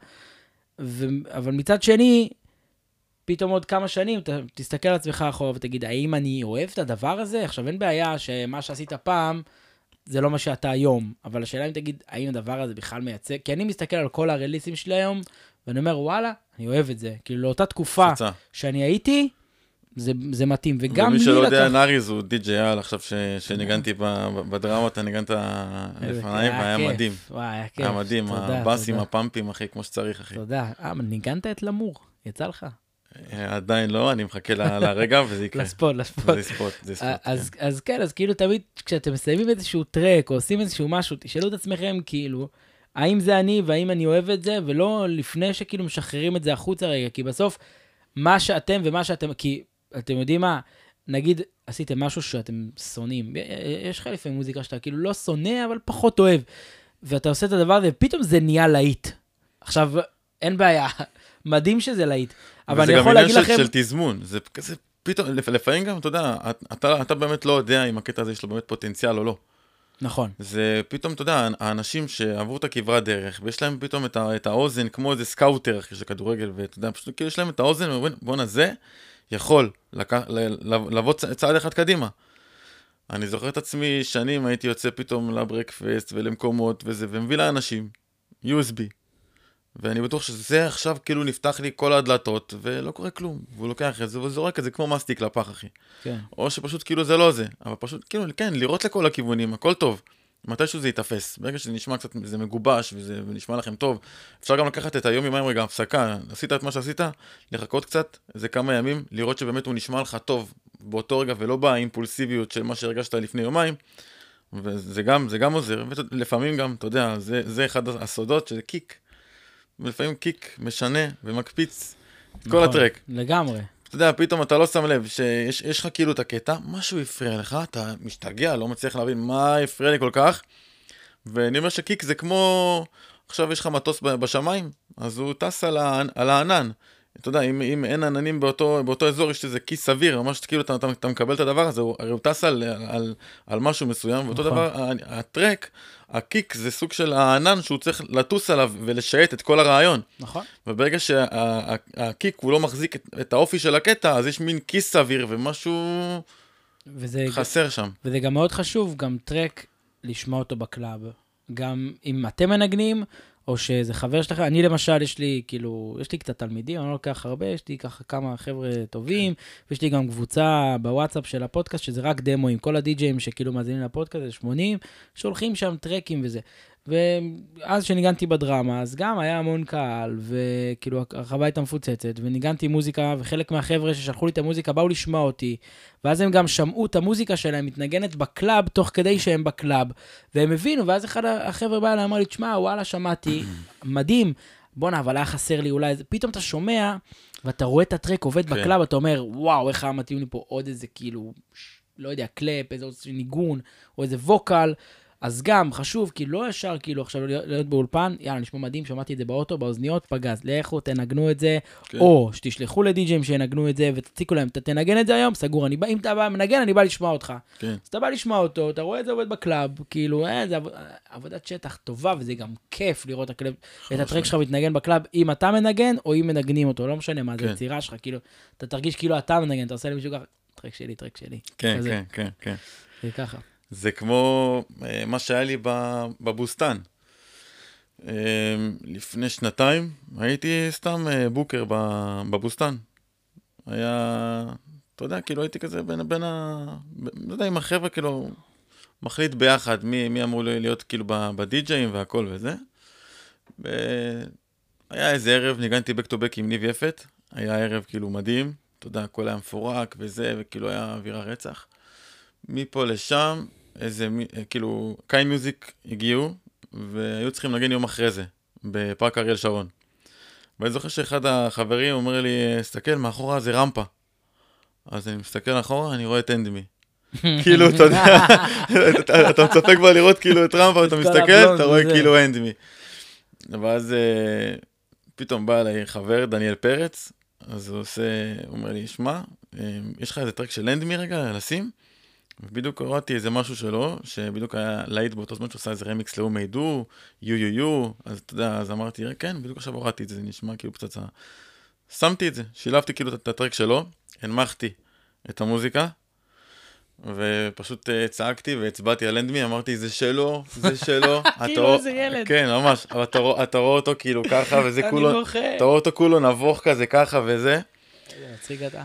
אבל מצד שני, פתאום עוד כמה שנים, תסתכל על עצמך אחורה ותגיד, האם אני אוהב את הדבר הזה? עכשיו, אין בעיה שמה שעשית פעם, זה לא מה שאתה היום, אבל השאלה אם תגיד, האם הדבר הזה בכלל מייצג? כי אני מסתכל על כל הרליסים שלי היום, ואני אומר, וואלה, אני אוהב את זה. כאילו, לאותה תקופה שאני הייתי, זה מתאים, וגם ומי שלא יודע, נאריז הוא די.ג'יי על, עכשיו שניגנתי בדרמה, אתה ניגנת לפניי, והיה מדהים. היה כיף. היה מדהים, הבאסים, הפאמפים, אחי, כמו שצריך, אחי. תודה. ניגנת את למור, יצא לך. עדיין לא, אני מחכה לרגע, וזה יקרה. לספוט. זה ספוט. אז כן, אז כאילו תמיד, כשאתם מסיימים איזשהו טרק, או עושים איזשהו משהו, תשאלו את עצמכם, כאילו, האם זה אני, והאם אני אוהב את זה, ולא לפני שכאילו משחררים את זה החוצה רגע, כי בסוף, מה שאתם ומה שאתם, כי אתם יודעים מה, נגיד, עשיתם משהו שאתם שונאים, יש לך לפעמים מוזיקה שאתה כאילו לא שונא, אבל פחות אוהב, ואתה עושה את הדבר הזה, ופתאום זה נהיה להיט. עכשיו, אין בעיה, מדהים שזה להיט, אבל אני יכול להגיד לכם... וזה גם עניין של תזמון, זה כזה, פתאום, לפעמים גם, אתה יודע, אתה באמת לא יודע אם הקטע הזה יש לו באמת פוטנציאל או לא. נכון. זה פתאום, אתה יודע, האנשים שעברו את הכברת דרך, ויש להם פתאום את האוזן, כמו איזה סקאוטר של כדורגל, ואתה יודע, פשוט כאילו יש להם את האוזן, בוא נזה, יכול לבוא צעד אחד קדימה. אני זוכר את עצמי שנים, הייתי יוצא פתאום לברקפסט ולמקומות וזה, ומביא לאנשים, USB. ואני בטוח שזה עכשיו כאילו נפתח לי כל הדלתות, ולא קורה כלום. והוא לוקח את זה, וזורק את זה כמו מסטיק לפח, אחי. כן. או שפשוט כאילו זה לא זה, אבל פשוט כאילו, כן, לראות לכל הכיוונים, הכל טוב. מתישהו זה יתאפס. ברגע שזה נשמע קצת, זה מגובש, וזה נשמע לכם טוב. אפשר גם לקחת את היום יומיים רגע הפסקה, עשית את מה שעשית, לחכות קצת, זה כמה ימים, לראות שבאמת הוא נשמע לך טוב באותו רגע, ולא באימפולסיביות של מה שהרגשת לפני יומיים. וזה גם עוזר, ולפעמים גם, אתה יודע, זה אחד הסודות, שזה קיק. ולפעמים קיק משנה ומקפיץ את כל הטרק. לגמרי. אתה יודע, פתאום אתה לא שם לב שיש לך כאילו את הקטע, משהו הפריע לך, אתה משתגע, לא מצליח להבין מה הפריע לי כל כך, ואני אומר שקיק זה כמו, עכשיו יש לך מטוס בשמיים, אז הוא טס על הענן. אתה יודע, אם אין עננים באותו אזור, יש איזה כיס סביר, ממש כאילו אתה מקבל את הדבר הזה, הרי הוא טס על משהו מסוים, ואותו דבר, הטרק, הקיק זה סוג של הענן שהוא צריך לטוס עליו ולשייט את כל הרעיון. נכון. וברגע שהקיק הוא לא מחזיק את האופי של הקטע, אז יש מין כיס סביר ומשהו חסר שם. וזה גם מאוד חשוב, גם טרק לשמוע אותו בקלאב. גם אם אתם מנגנים, או שזה חבר שלך, אני למשל, יש לי קצת תלמידים, אני לא לוקח הרבה, יש לי ככה כמה חבר'ה טובים, ויש לי גם קבוצה בוואטסאפ של הפודקאסט, שזה רק דמוים, כל הדי-ג'יים שכאילו מאזינים לפודקאסט, זה 80, שולחים שם טרקים וזה. ואז שניגנתי בדרמה, אז גם היה המון קהל, וכאילו הרחבה הייתה מפוצצת, וניגנתי מוזיקה, וחלק מהחבר'ה ששלחו לי את המוזיקה באו לשמוע אותי, ואז הם גם שמעו את המוזיקה שלהם מתנגנת בקלאב, תוך כדי שהם בקלאב, והם הבינו, ואז אחד החבר'ה בא אליי, אמר לי, תשמע, וואלה, שמעתי, מדהים, בוא'נה, אבל היה חסר לי אולי, פתאום אתה שומע, ואתה רואה את הטרק עובד בקלאב, אתה אומר, וואו, איך היה מתאים לי פה עוד איזה כאילו, לא יודע, קלאפ, איזה ניגון, או איזה ווקל, אז גם חשוב, כי לא ישר, כאילו, עכשיו להיות באולפן, יאללה, נשמע מדהים, שמעתי את זה באוטו, באוזניות, פגז, לכו, תנגנו את זה, כן. או שתשלחו לדי-ג'ים שינגנו את זה, ותציקו להם, אתה תנגן את זה היום, סגור, אם אתה בא מנגן, אני בא לשמוע אותך. כן. אז אתה בא לשמוע אותו, אתה רואה את זה עובד בקלאב, כאילו, זה עבודת שטח טובה, וזה גם כיף לראות את הטרק שלך מתנגן בקלאב, אם אתה מנגן, או אם מנגנים אותו, לא משנה מה, זה צירה שלך, כאילו, אתה תרגיש כאילו אתה מנגן, אתה עושה למישהו ככה, טרק שלי. כן, כן, כן. זה ככה. זה כמו מה שהיה לי בבוסטן. לפני שנתיים הייתי סתם בוקר בבוסטן. היה, אתה יודע, כאילו הייתי כזה לא יודע, עם החבר'ה כאילו מחליט ביחד מי אמור להיות כאילו בדי-ג'אים והכל וזה. היה איזה ערב, ניגנתי back to back עם ניב יפת. היה ערב כאילו מדהים, אתה יודע, הכל היה מפורק וזה, וכאילו היה אווירה רצח. מפה לשם, כאילו, קיין מיוזיק הגיעו, והיו צריכים לנגן יום אחרי זה, בפארק אריאל שרון. ואני זוכר שאחד החברים אומר לי, סתכל, מאחורה זה רמפה. אז אני מסתכל אחורה, אני רואה את אנדמי. כאילו, אתה יודע, אתה מצפה כבר לראות כאילו את רמפה, ואתה מסתכל, אתה רואה כאילו אנדמי. ואז פתאום בא אליי חבר, דניאל פרץ, אז הוא אומר לי, שמע, יש לך איזה טרק של אנדמי רגע, לשים? ובדיוק קראתי איזה משהו שלו, שבדיוק היה להיט באותו זמן שעושה איזה רמיקס לאו מיידו, יו, אז אתה יודע, אז אמרתי, כן, בדיוק עכשיו הורדתי את זה, זה נשמע כאילו פצצה. שמתי את זה, שילבתי כאילו את הטרק שלו, הנמכתי את המוזיקה, ופשוט צעקתי והצבעתי על אנדמי, אמרתי, זה שלו. כאילו איזה ילד. כן, ממש, אבל אתה רואה אותו כאילו ככה, וזה כולו, אתה רואה אותו כולו נבוך כזה ככה וזה. להציג אתה.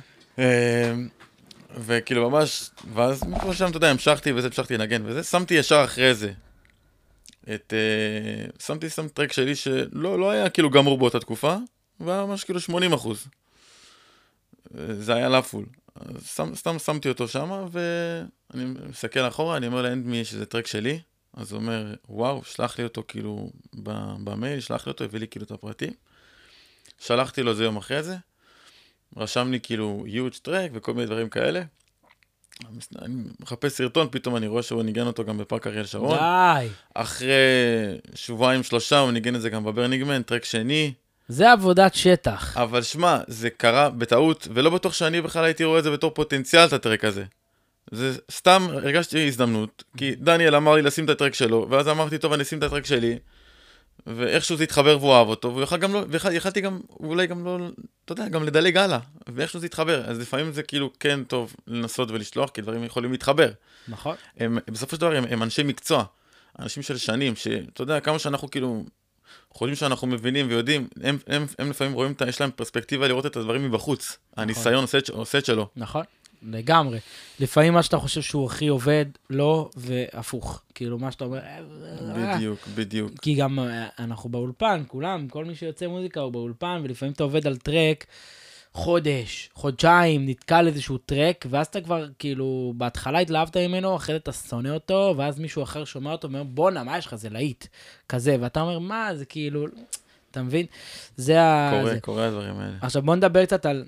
וכאילו ממש, ואז מפה שם, אתה יודע, המשכתי לנגן וזה, שמתי ישר אחרי זה. שמתי טרק שלי שלא היה כאילו גמור באותה תקופה, והיה ממש כאילו 80%. זה היה לפול. סתם שמתי אותו שם, ואני מסתכל אחורה, אני אומר לאנדמי שזה טרק שלי, אז הוא אומר, וואו, שלח לי אותו כאילו במייל, שלח לי אותו, הביא לי כאילו את הפרטים. שלחתי לו זה יום אחרי זה, רשם לי כאילו huge track וכל מיני דברים כאלה. אני מחפש סרטון, פתאום אני רואה שהוא ניגן אותו גם בפארק אריאל שרון. די! אחרי שבועיים שלושה הוא ניגן את זה גם בברניגמן, טרק שני. זה עבודת שטח. אבל שמה, זה קרה בטעות, ולא בטוח שאני בכלל הייתי רואה את זה בתור פוטנציאל, את הטרק הזה. זה סתם הרגשתי הזדמנות, כי דניאל אמר לי לשים את הטרק שלו, ואז אמרתי, טוב, אני אשים את הטרק שלי, ואיכשהו זה התחבר והוא אהב אותו, ויכלתי גם, אולי גם לא, אתה יודע, גם לדלג הלאה, ואיכשהו זה התחבר, אז לפעמים זה כאילו כן טוב לנסות ולשלוח, כי דברים יכולים להתחבר. נכון. בסופו של דבר הם אנשי מקצוע, אנשים של שנים, שאתה יודע, כמה שאנחנו כאילו חושבים שאנחנו מבינים ויודעים, הם לפעמים רואים, יש להם פרספקטיבה לראות את הדברים מבחוץ, הניסיון עושה את שלו. נכון. לגמרי. לפעמים מה שאתה חושב שהוא הכי עובד, לא, והפוך. כאילו, מה שאתה אומר... בדיוק. כי גם אנחנו באולפן, כולם, כל מי שיוצא מוזיקה הוא באולפן, ולפעמים אתה עובד על טרק חודש, חודשיים, נתקל איזשהו טרק, ואז אתה כבר, כאילו, בהתחלה התלהבת ממנו, אחרי אתה שונא אותו, ואז מישהו אחר שומע אותו, אומר, בונה, מה יש לך? זה להיט. כזה, ואתה אומר, מה? זה כאילו... אתה מבין? זה קורה הדברים האלה. עכשיו, בוא נדבר קצת על...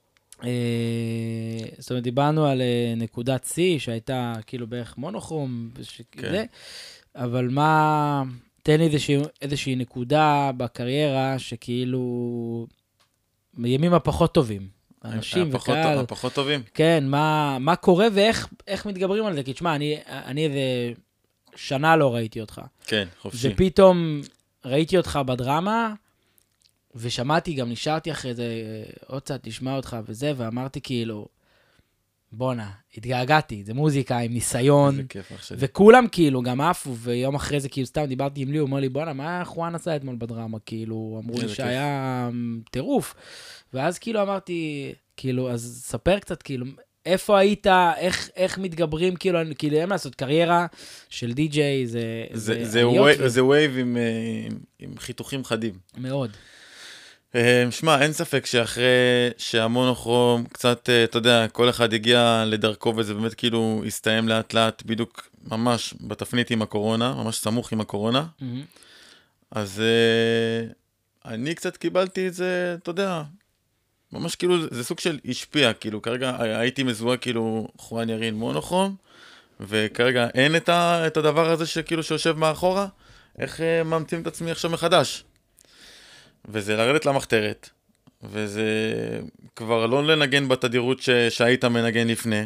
זאת אומרת, דיברנו על נקודת C, שהייתה כאילו בערך מונוכרום, כן. אבל מה... תן לי איזושהי נקודה בקריירה, שכאילו... ימים הפחות טובים. אנשים וקהל. הפחות טובים. כן, מה קורה ואיך מתגברים על זה? כי תשמע, אני איזה שנה לא ראיתי אותך. כן, חופשי. ופתאום ראיתי אותך בדרמה, ושמעתי, גם נשארתי אחרי זה, עוד קצת תשמע אותך וזה, ואמרתי כאילו, בונה, התגעגעתי, זה מוזיקה עם ניסיון, איזה כיף, אח שלי. וכולם כאילו גם עפו, ויום אחרי זה כאילו סתם דיברתי עם לי, הוא אומר לי, בונה, מה חואן עשה אתמול בדרמה? כאילו, אמרו לי שהיה טירוף. ואז כאילו אמרתי, כאילו, אז ספר קצת, כאילו, איפה היית, איך מתגברים, כאילו, אין לעשות קריירה של די-ג'יי, זה וייב עם חיתוכים חדים. מאוד. שמע, אין ספק שאחרי שהמונוכרום קצת, אתה יודע, כל אחד הגיע לדרכו, וזה באמת כאילו הסתיים לאט לאט, בדיוק ממש בתפנית עם הקורונה, ממש סמוך עם הקורונה. אז אני קצת קיבלתי את זה, אתה יודע, ממש כאילו, זה סוג של השפיע, כאילו, כרגע הייתי מזוהה כאילו חואן ירין מונוכרום, וכרגע אין את הדבר הזה שכאילו שיושב מאחורה, איך ממציאים את עצמי עכשיו מחדש. וזה לרדת למחתרת, וזה כבר לא לנגן בתדירות שהיית מנגן לפני.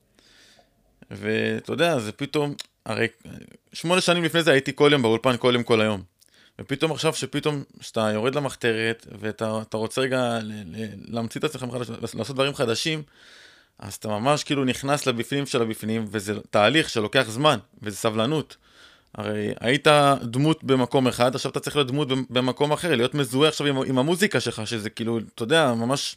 ואתה יודע, זה פתאום, הרי 8 שנים לפני זה הייתי כל יום באולפן, כל יום, כל היום. ופתאום עכשיו שאתה יורד למחתרת, ואתה רוצה רגע להמציא את עצמך מחדש, לעשות דברים חדשים, אז אתה ממש כאילו נכנס לבפנים של הבפנים, וזה תהליך שלוקח זמן, וזה סבלנות. הרי היית דמות במקום אחד, עכשיו אתה צריך להיות דמות במקום אחר, להיות מזוהה עכשיו עם המוזיקה שלך, שזה כאילו, אתה יודע, ממש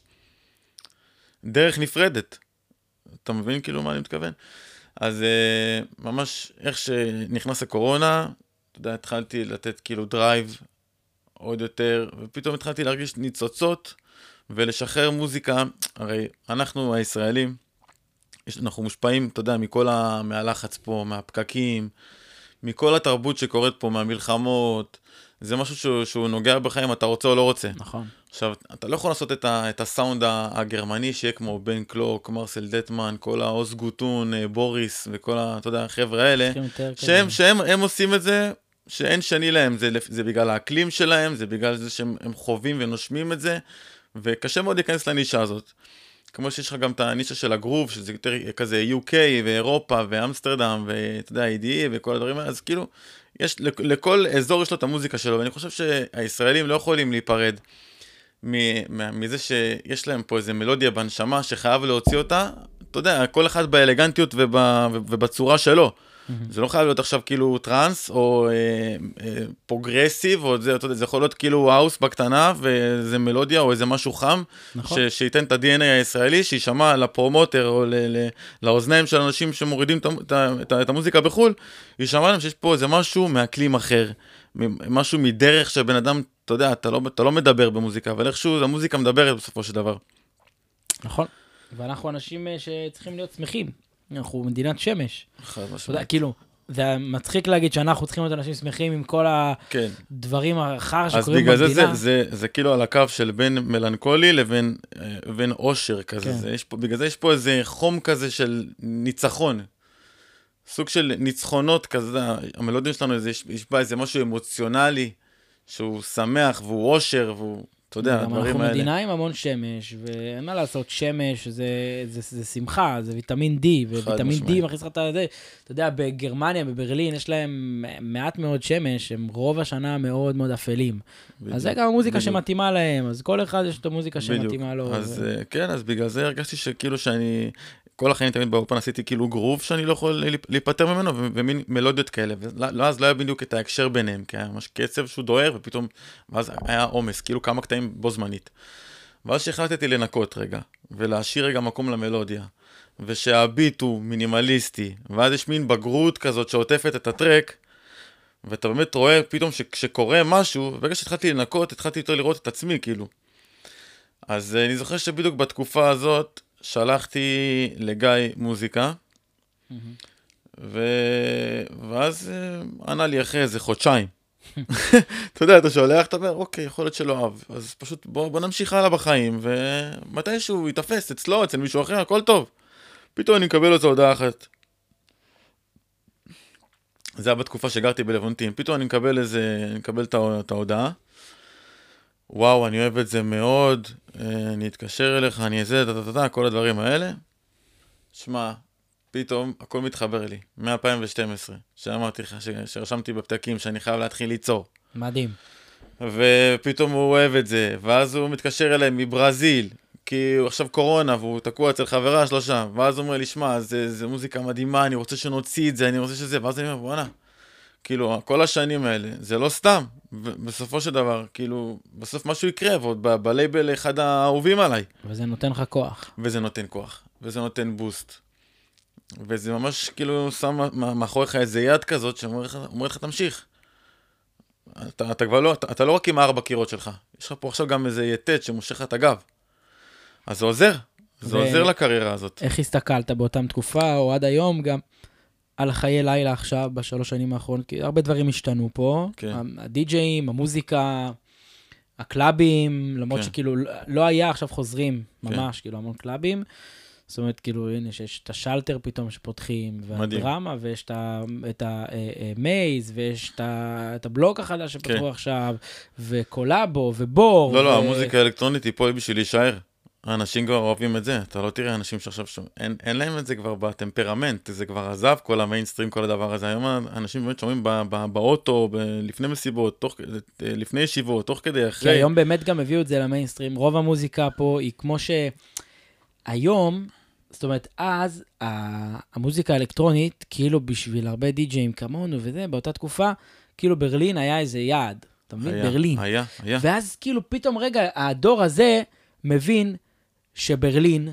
דרך נפרדת. אתה מבין כאילו מה אני מתכוון? אז ממש איך שנכנס הקורונה, אתה יודע, התחלתי לתת כאילו דרייב עוד יותר, ופתאום התחלתי להרגיש ניצוצות ולשחרר מוזיקה. הרי אנחנו הישראלים, אנחנו מושפעים, אתה יודע, מהלחץ פה, מהפקקים, מכל התרבות שקורית פה, מהמלחמות, זה משהו שהוא נוגע בחיים, אתה רוצה או לא רוצה. נכון. עכשיו, אתה לא יכול לעשות את הסאונד הגרמני, שיהיה כמו בן קלוק, מרסל דטמן, כל העוז גוטון, בוריס, וכל אתה יודע, החבר'ה האלה, שהם עושים את זה, שאין שני להם, זה בגלל האקלים שלהם, זה בגלל זה שהם חווים ונושמים את זה, וקשה מאוד להיכנס לנישה הזאת. כמו שיש לך גם את הנישה של הגרוב, שזה יותר כזה UK ואירופה ואמסטרדם ואתה יודע, EDE וכל הדברים האלה, אז כאילו, לכל אזור יש לו את המוזיקה שלו, ואני חושב שהישראלים לא יכולים להיפרד מזה שיש להם פה איזה מלודיה בנשמה שחייב להוציא אותה, אתה יודע, כל אחד באלגנטיות ובצורה שלו. זה לא חייב להיות עכשיו כאילו טרנס או פרוגרסיב, או זה, אתה יודע, זה יכול להיות כאילו האוס בקטנה, וזה מלודיה או איזה משהו חם, שייתן את ה-DNA הישראלי, שישמע לפרומוטר או לאוזניים של אנשים שמורידים את המוזיקה בחול, ישמע להם שיש פה איזה משהו מאקלים אחר, משהו מדרך שבן אדם, אתה יודע, אתה לא מדבר במוזיקה, אבל איכשהו המוזיקה מדברת בסופו של דבר. נכון, ואנחנו אנשים שצריכים להיות שמחים. אנחנו מדינת שמש. כאילו, זה מצחיק להגיד שאנחנו צריכים להיות אנשים שמחים עם כל הדברים האחר שקוראים במדינה. אז בגלל זה כאילו על הקו של בין מלנכולי לבין אושר כזה. בגלל זה יש פה איזה חום כזה של ניצחון. סוג של ניצחונות כזה. המלודיה שלנו, יש בה איזה משהו אמוציונלי, שהוא שמח והוא אושר, והוא, אתה יודע, הדברים האלה. אנחנו מדינה עם המון שמש, ואין מה לעשות, שמש זה שמחה, זה ויטמין D, וויטמין D מכניס לך את זה. אתה יודע, בגרמניה, בברלין, יש להם מעט מאוד שמש, הם רוב השנה מאוד מאוד אפלים. אז זה גם המוזיקה שמתאימה להם, אז כל אחד יש את המוזיקה שמתאימה לו. אז כן, אז בגלל זה הרגשתי שכאילו שאני, כל החיים תמיד באופן עשיתי כאילו גרוב שאני לא יכול להיפטר ממנו, ומין מלודיות כאלה. אז לא היה בדיוק את ההקשר ביניהם, כי היה ממש קצב שהוא דוהר, ופתאום, ואז היה עומס, כאילו כמה קטעים בו זמנית. ואז שהחלטתי לנקות רגע, ולהשאיר רגע מקום למלודיה, ושהביט הוא מינימליסטי, ואז יש מין בגרות כזאת שעוטפת את הטרק, ואתה באמת רואה פתאום שקורה משהו, וברגע שהתחלתי לנקות, התחלתי יותר לראות את עצמי, כאילו. אז אני זוכר שבדיוק בתקופה הזאת, שלחתי לגיא מוזיקה, ואז ענה לי אחרי איזה חודשיים. אתה יודע, אתה שולח, אתה אומר, אוקיי, יכול להיות שלא אהב, אז פשוט בוא נמשיך הלאה בחיים, ומתישהו יתפס אצלו, אצל מישהו אחר, הכל טוב. פתאום אני מקבל את ההודעה אחת. זה היה בתקופה שגרתי בלוונטין, פתאום אני מקבל את ההודעה, וואו, אני אוהב את זה מאוד, אני אתקשר אליך, אני אעשה, כל הדברים האלה. שמע, פתאום הכל מתחבר לי, מ-2012, שאמרתי לך, שרשמתי בפתקים שאני חייב להתחיל ליצור. מדהים. ופתאום הוא אוהב את זה, ואז הוא מתקשר אליי מברזיל, כי הוא עכשיו קורונה, והוא תקוע אצל חברה שלו שם, ואז הוא אומר לי, שמע, זה מוזיקה מדהימה, אני רוצה שנוציא את זה, אני רוצה שזה, ואז אני אומר, בואנה, כאילו, כל השנים האלה, זה לא סתם, בסופו של דבר, כאילו, בסוף משהו יקרה, ועוד בלייבל אחד האהובים עליי. וזה נותן לך כוח. וזה נותן כוח, וזה נותן בוסט. וזה ממש כאילו שם מאחוריך איזה יד כזאת שאומר לך תמשיך. אתה כבר לא, אתה לא רק עם 4 קירות שלך. יש לך פה עכשיו גם איזה יתד שמושך את הגב. אז זה עוזר. זה עוזר לקריירה הזאת. איך הסתכלת באותם תקופה או עד היום גם על חיי לילה עכשיו ב3 שנים האחרונות? כי הרבה דברים השתנו פה. כן. הדי-ג'אים, המוזיקה, הקלאבים, למרות שכאילו לא היה, עכשיו חוזרים ממש, כאילו המון קלאבים. זאת אומרת, כאילו, הנה, שיש את השלטר פתאום שפותחים, והדרמה, ויש את המייז, ויש את הבלוק החדש שפתחו עכשיו, וקולאבו, ובור. לא, המוזיקה האלקטרונית היא פה בשביל להישאר. האנשים כבר אוהבים את זה. אתה לא תראה אנשים שעכשיו, אין להם את זה כבר בטמפרמנט, זה כבר עזב, כל המיינסטרים, כל הדבר הזה. היום אנשים באמת שומעים באוטו, לפני מסיבות, לפני ישיבות, תוך כדי אחרי. כי היום באמת גם הביאו את זה למיינסטרים. רוב המוזיקה פה היא כמו שהיום, זאת אומרת, אז המוזיקה האלקטרונית, כאילו בשביל הרבה די-ג'אים כמונו וזה, באותה תקופה, כאילו ברלין היה איזה יעד. אתה מבין? ברלין. היה. ואז כאילו פתאום רגע, הדור הזה מבין שברלין,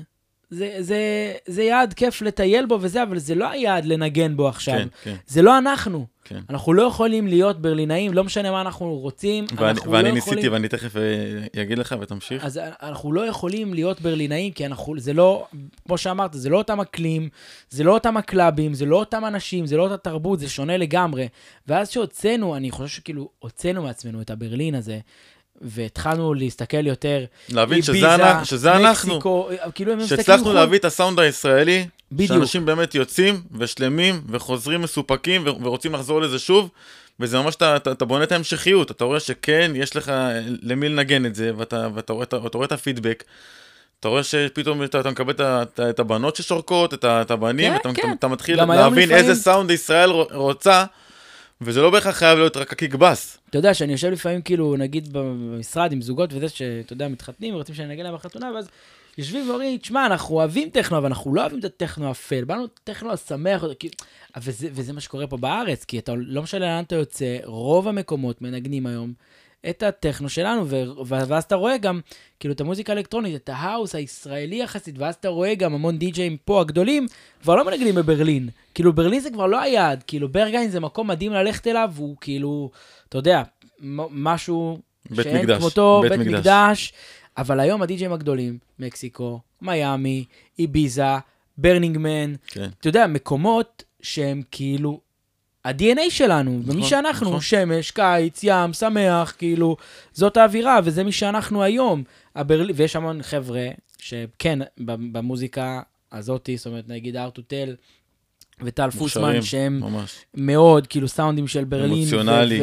זה יעד כיף לטייל בו וזה, אבל זה לא היעד לנגן בו עכשיו. כן. זה לא אנחנו. כן. אנחנו לא יכולים להיות ברלינאים, לא משנה מה אנחנו רוצים. ואני ניסיתי, ואני תכף אגיד לך ותמשיך. אז אנחנו לא יכולים להיות ברלינאים, כי זה לא, כמו שאמרת, זה לא אותם אקלים, זה לא אותם הקלאבים, זה לא אותם אנשים, זה לא אותה תרבות, זה שונה לגמרי. ואז שהוצאנו, אני חושב שכאילו הוצאנו מעצמנו את הברלין הזה, והתחלנו להסתכל יותר, להבין שזה אנחנו, שהצלחנו להביא את הסאונד הישראלי, שאנשים באמת יוצאים ושלמים וחוזרים מסופקים ורוצים לחזור לזה שוב, וזה ממש, אתה בונה את ההמשכיות, אתה רואה שכן, יש לך למי לנגן את זה, ואתה רואה את הפידבק, אתה רואה שפתאום אתה מקבל את הבנות ששורקות, את הבנים, אתה מתחיל להבין איזה סאונד ישראל רוצה, וזה לא בהכרח חייב להיות רק הקיקבאס. אתה יודע שאני יושב לפעמים כאילו, נגיד במשרד עם זוגות וזה שאתה יודע, מתחתנים ורוצים שאני נגן להם בחתונה, ואז יושבים ואומרים, תשמע, אנחנו אוהבים טכנו, אבל אנחנו לא אוהבים את הטכנו אפל, באנו טכנו השמח, וזה מה שקורה פה בארץ, כי אתה לא משנה לאן אתה יוצא, רוב המקומות מנגנים היום את הטכנו שלנו, ואז אתה רואה גם, כאילו, את המוזיקה האלקטרונית, את ההאוס הישראלי יחסית, ואז אתה רואה גם המון די-ג'אים פה הגדולים, כבר לא מנגנים בברלין. כאילו, ברלין זה כבר לא היעד, כאילו, ברגהיין זה מקום מדהים ללכת אליו, והוא כאילו, אתה יודע, משהו שאין כמותו, בית מקדש, אבל היום הדי-ג'אים הגדולים, מקסיקו, מיימי, איביזה, ברנינגמן, אתה יודע, מקומות שהם כאילו, ה-DNA שלנו, ומי שאנחנו, שמש, קיץ, ים, שמח, כאילו, זאת האווירה, וזה מי שאנחנו היום. ויש המון חבר'ה, שכן, במוזיקה הזאת, זאת אומרת, נגיד ארט טוטל, וטל מוכשרים, פוצמן, שהם ממש. מאוד, כאילו סאונדים של ברלין, אמוציונלי.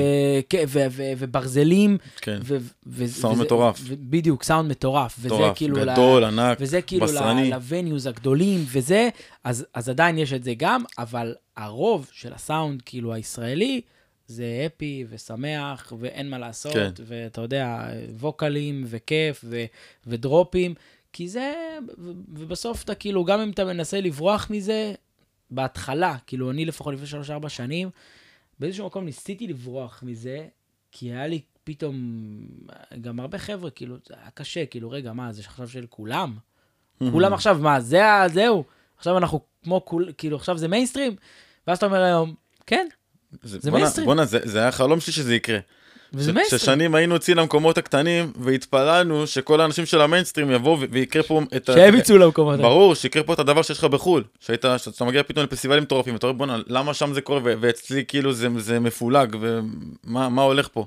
וברזלים, כן. ו- סאונד וזה- מטורף. בדיוק, סאונד מטורף, וזה מטורף, כאילו, גדול, ענק, וזה כאילו בשרני. לווניוז הגדולים, וזה, אז עדיין יש את זה גם, אבל הרוב של הסאונד, כאילו הישראלי, זה אפי ושמח, ואין מה לעשות, כן. ואתה יודע, ווקלים, וכיף, ודרופים, כי זה, ובסוף אתה כאילו, גם אם אתה מנסה לברוח מזה, בהתחלה, כאילו אני לפחות לפני 3-4 שנים, באיזשהו מקום ניסיתי לברוח מזה, כי היה לי פתאום, גם הרבה חבר'ה, כאילו, זה היה קשה, כאילו, רגע, מה, זה עכשיו של כולם? כולם עכשיו, מה, זהו? עכשיו אנחנו כמו, כאילו, עכשיו זה מיינסטרים? ואז אתה אומר היום, כן, זה מיינסטרים. בונה, זה היה חלום שלי שזה יקרה. וזה מיינסטרים. ששנים היינו יוצאים למקומות הקטנים, והתפללנו שכל האנשים של המיינסטרים יבואו ויקרה פה את שהם יצאו למקומות. ברור, שיקרה פה את הדבר שיש לך בחול. שאתה מגיע פתאום לפסטיבלים מטורפים, ואתה אומר, בונה, למה שם זה קורה, ואצלי כאילו זה מפולג, ומה הולך פה?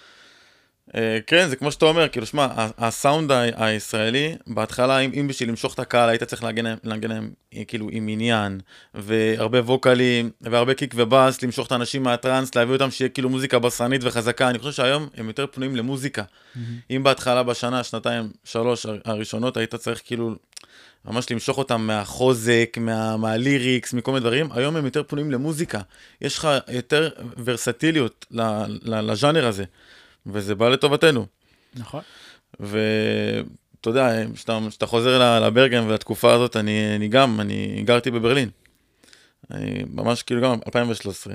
כן, זה כמו שאתה אומר, כאילו, שמה, הסאונד הישראלי, בהתחלה, אם בשביל למשוך את הקהל, היית צריך להגן להם, כאילו, עם עניין, והרבה ווקלים, והרבה קיק ובאס, למשוך את האנשים מהטרנס, להביא אותם שיהיה כאילו מוזיקה בשרנית וחזקה. אני חושב שהיום הם יותר פנויים למוזיקה. אם בהתחלה, בשנה, שנתיים, 3 הראשונות, היית צריך כאילו, ממש למשוך אותם מהחוזק, מהליריקס, מכל מיני דברים, היום הם יותר פנויים למוזיקה. יש לך יותר ורסטיליות לז'אנר הזה. וזה בא לטובתנו. נכון. ואתה יודע, כשאתה חוזר לברגן ולתקופה הזאת, אני גרתי בברלין. אני ממש כאילו גם 2013.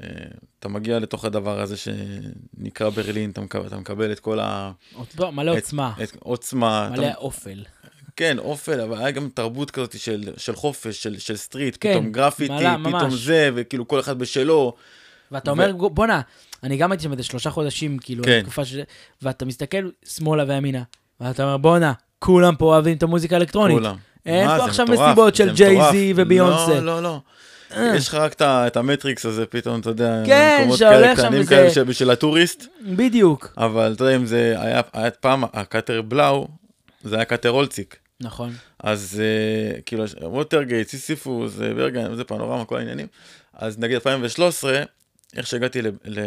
אתה מגיע לתוך הדבר הזה שנקרא ברלין, אתה מקבל את כל מלא עוצמה. עוצמה. מלא אופל. כן, אופל, אבל היה גם תרבות כזאת של חופש, של סטריט, כן, פתאום גרפיטי, פתאום זה, וכאילו כל אחד בשלו. ואתה אומר, בונה, אני גם הייתי שם איזה 3 חודשים, כאילו, בתקופה ואתה מסתכל שמאלה וימינה, ואתה אומר, בונה, כולם פה אוהבים את המוזיקה האלקטרונית. כולם. אין פה עכשיו מסיבות של ג'יי-זי וביונסה. לא. יש לך רק את המטריקס הזה, פתאום, אתה יודע, כן, שהולך שם כאלה שבשביל הטוריסט. בדיוק. אבל אתה יודע, אם זה היה פעם, הקאטר בלאו, זה היה קאטר אולציק. נכון. אז כאילו, ווטרגייט, סיסיפוס, ברגן, זה פנורמה, כל העניינים. אז נגיד 2013, איך שהגעתי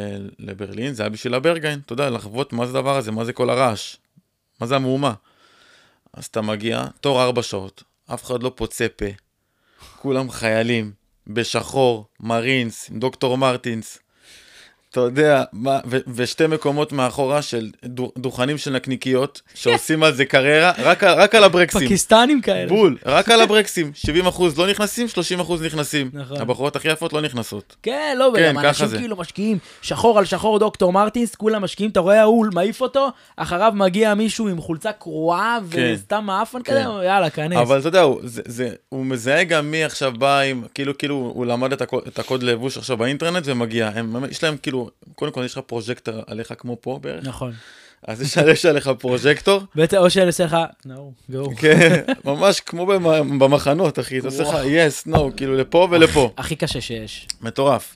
לברלין, זה היה בשביל הברגן, אתה יודע, לחוות מה זה הדבר הזה, מה זה כל הרעש, מה זה המהומה. אז אתה מגיע, תור 4 שעות, אף אחד לא פוצה פה, כולם חיילים, בשחור, מרינס, דוקטור מרטינס, אתה יודע, ושתי מקומות מאחורה של דוכנים של נקניקיות, שעושים על זה קריירה, רק על הברקסים. פקיסטנים כאלה. בול, רק על הברקסים. 70% לא נכנסים, 30% נכנסים. נכון. הבחורות הכי יפות לא נכנסות. כן, לא, וגם אנשים כאילו משקיעים, שחור על שחור דוקטור מרטינס, כולם משקיעים, אתה רואה, הוא מעיף אותו, אחריו מגיע מישהו עם חולצה קרועה, וסתם מאפן כזה, יאללה, כנס. אבל אתה יודע, הוא מזהה גם מי עכשיו בא עם, כאילו הוא למד את הקוד לבוש עכשיו באינטרנט ומגיע. יש להם כאילו, קודם כל יש לך פרוז'קטור עליך כמו פה בערך. נכון. אז יש עליך פרוז'קטור. או שאני עושה לך, no, go. כן, ממש כמו במחנות, אחי. אתה עושה לך, yes, no, כאילו לפה ולפה. הכי קשה שיש. מטורף.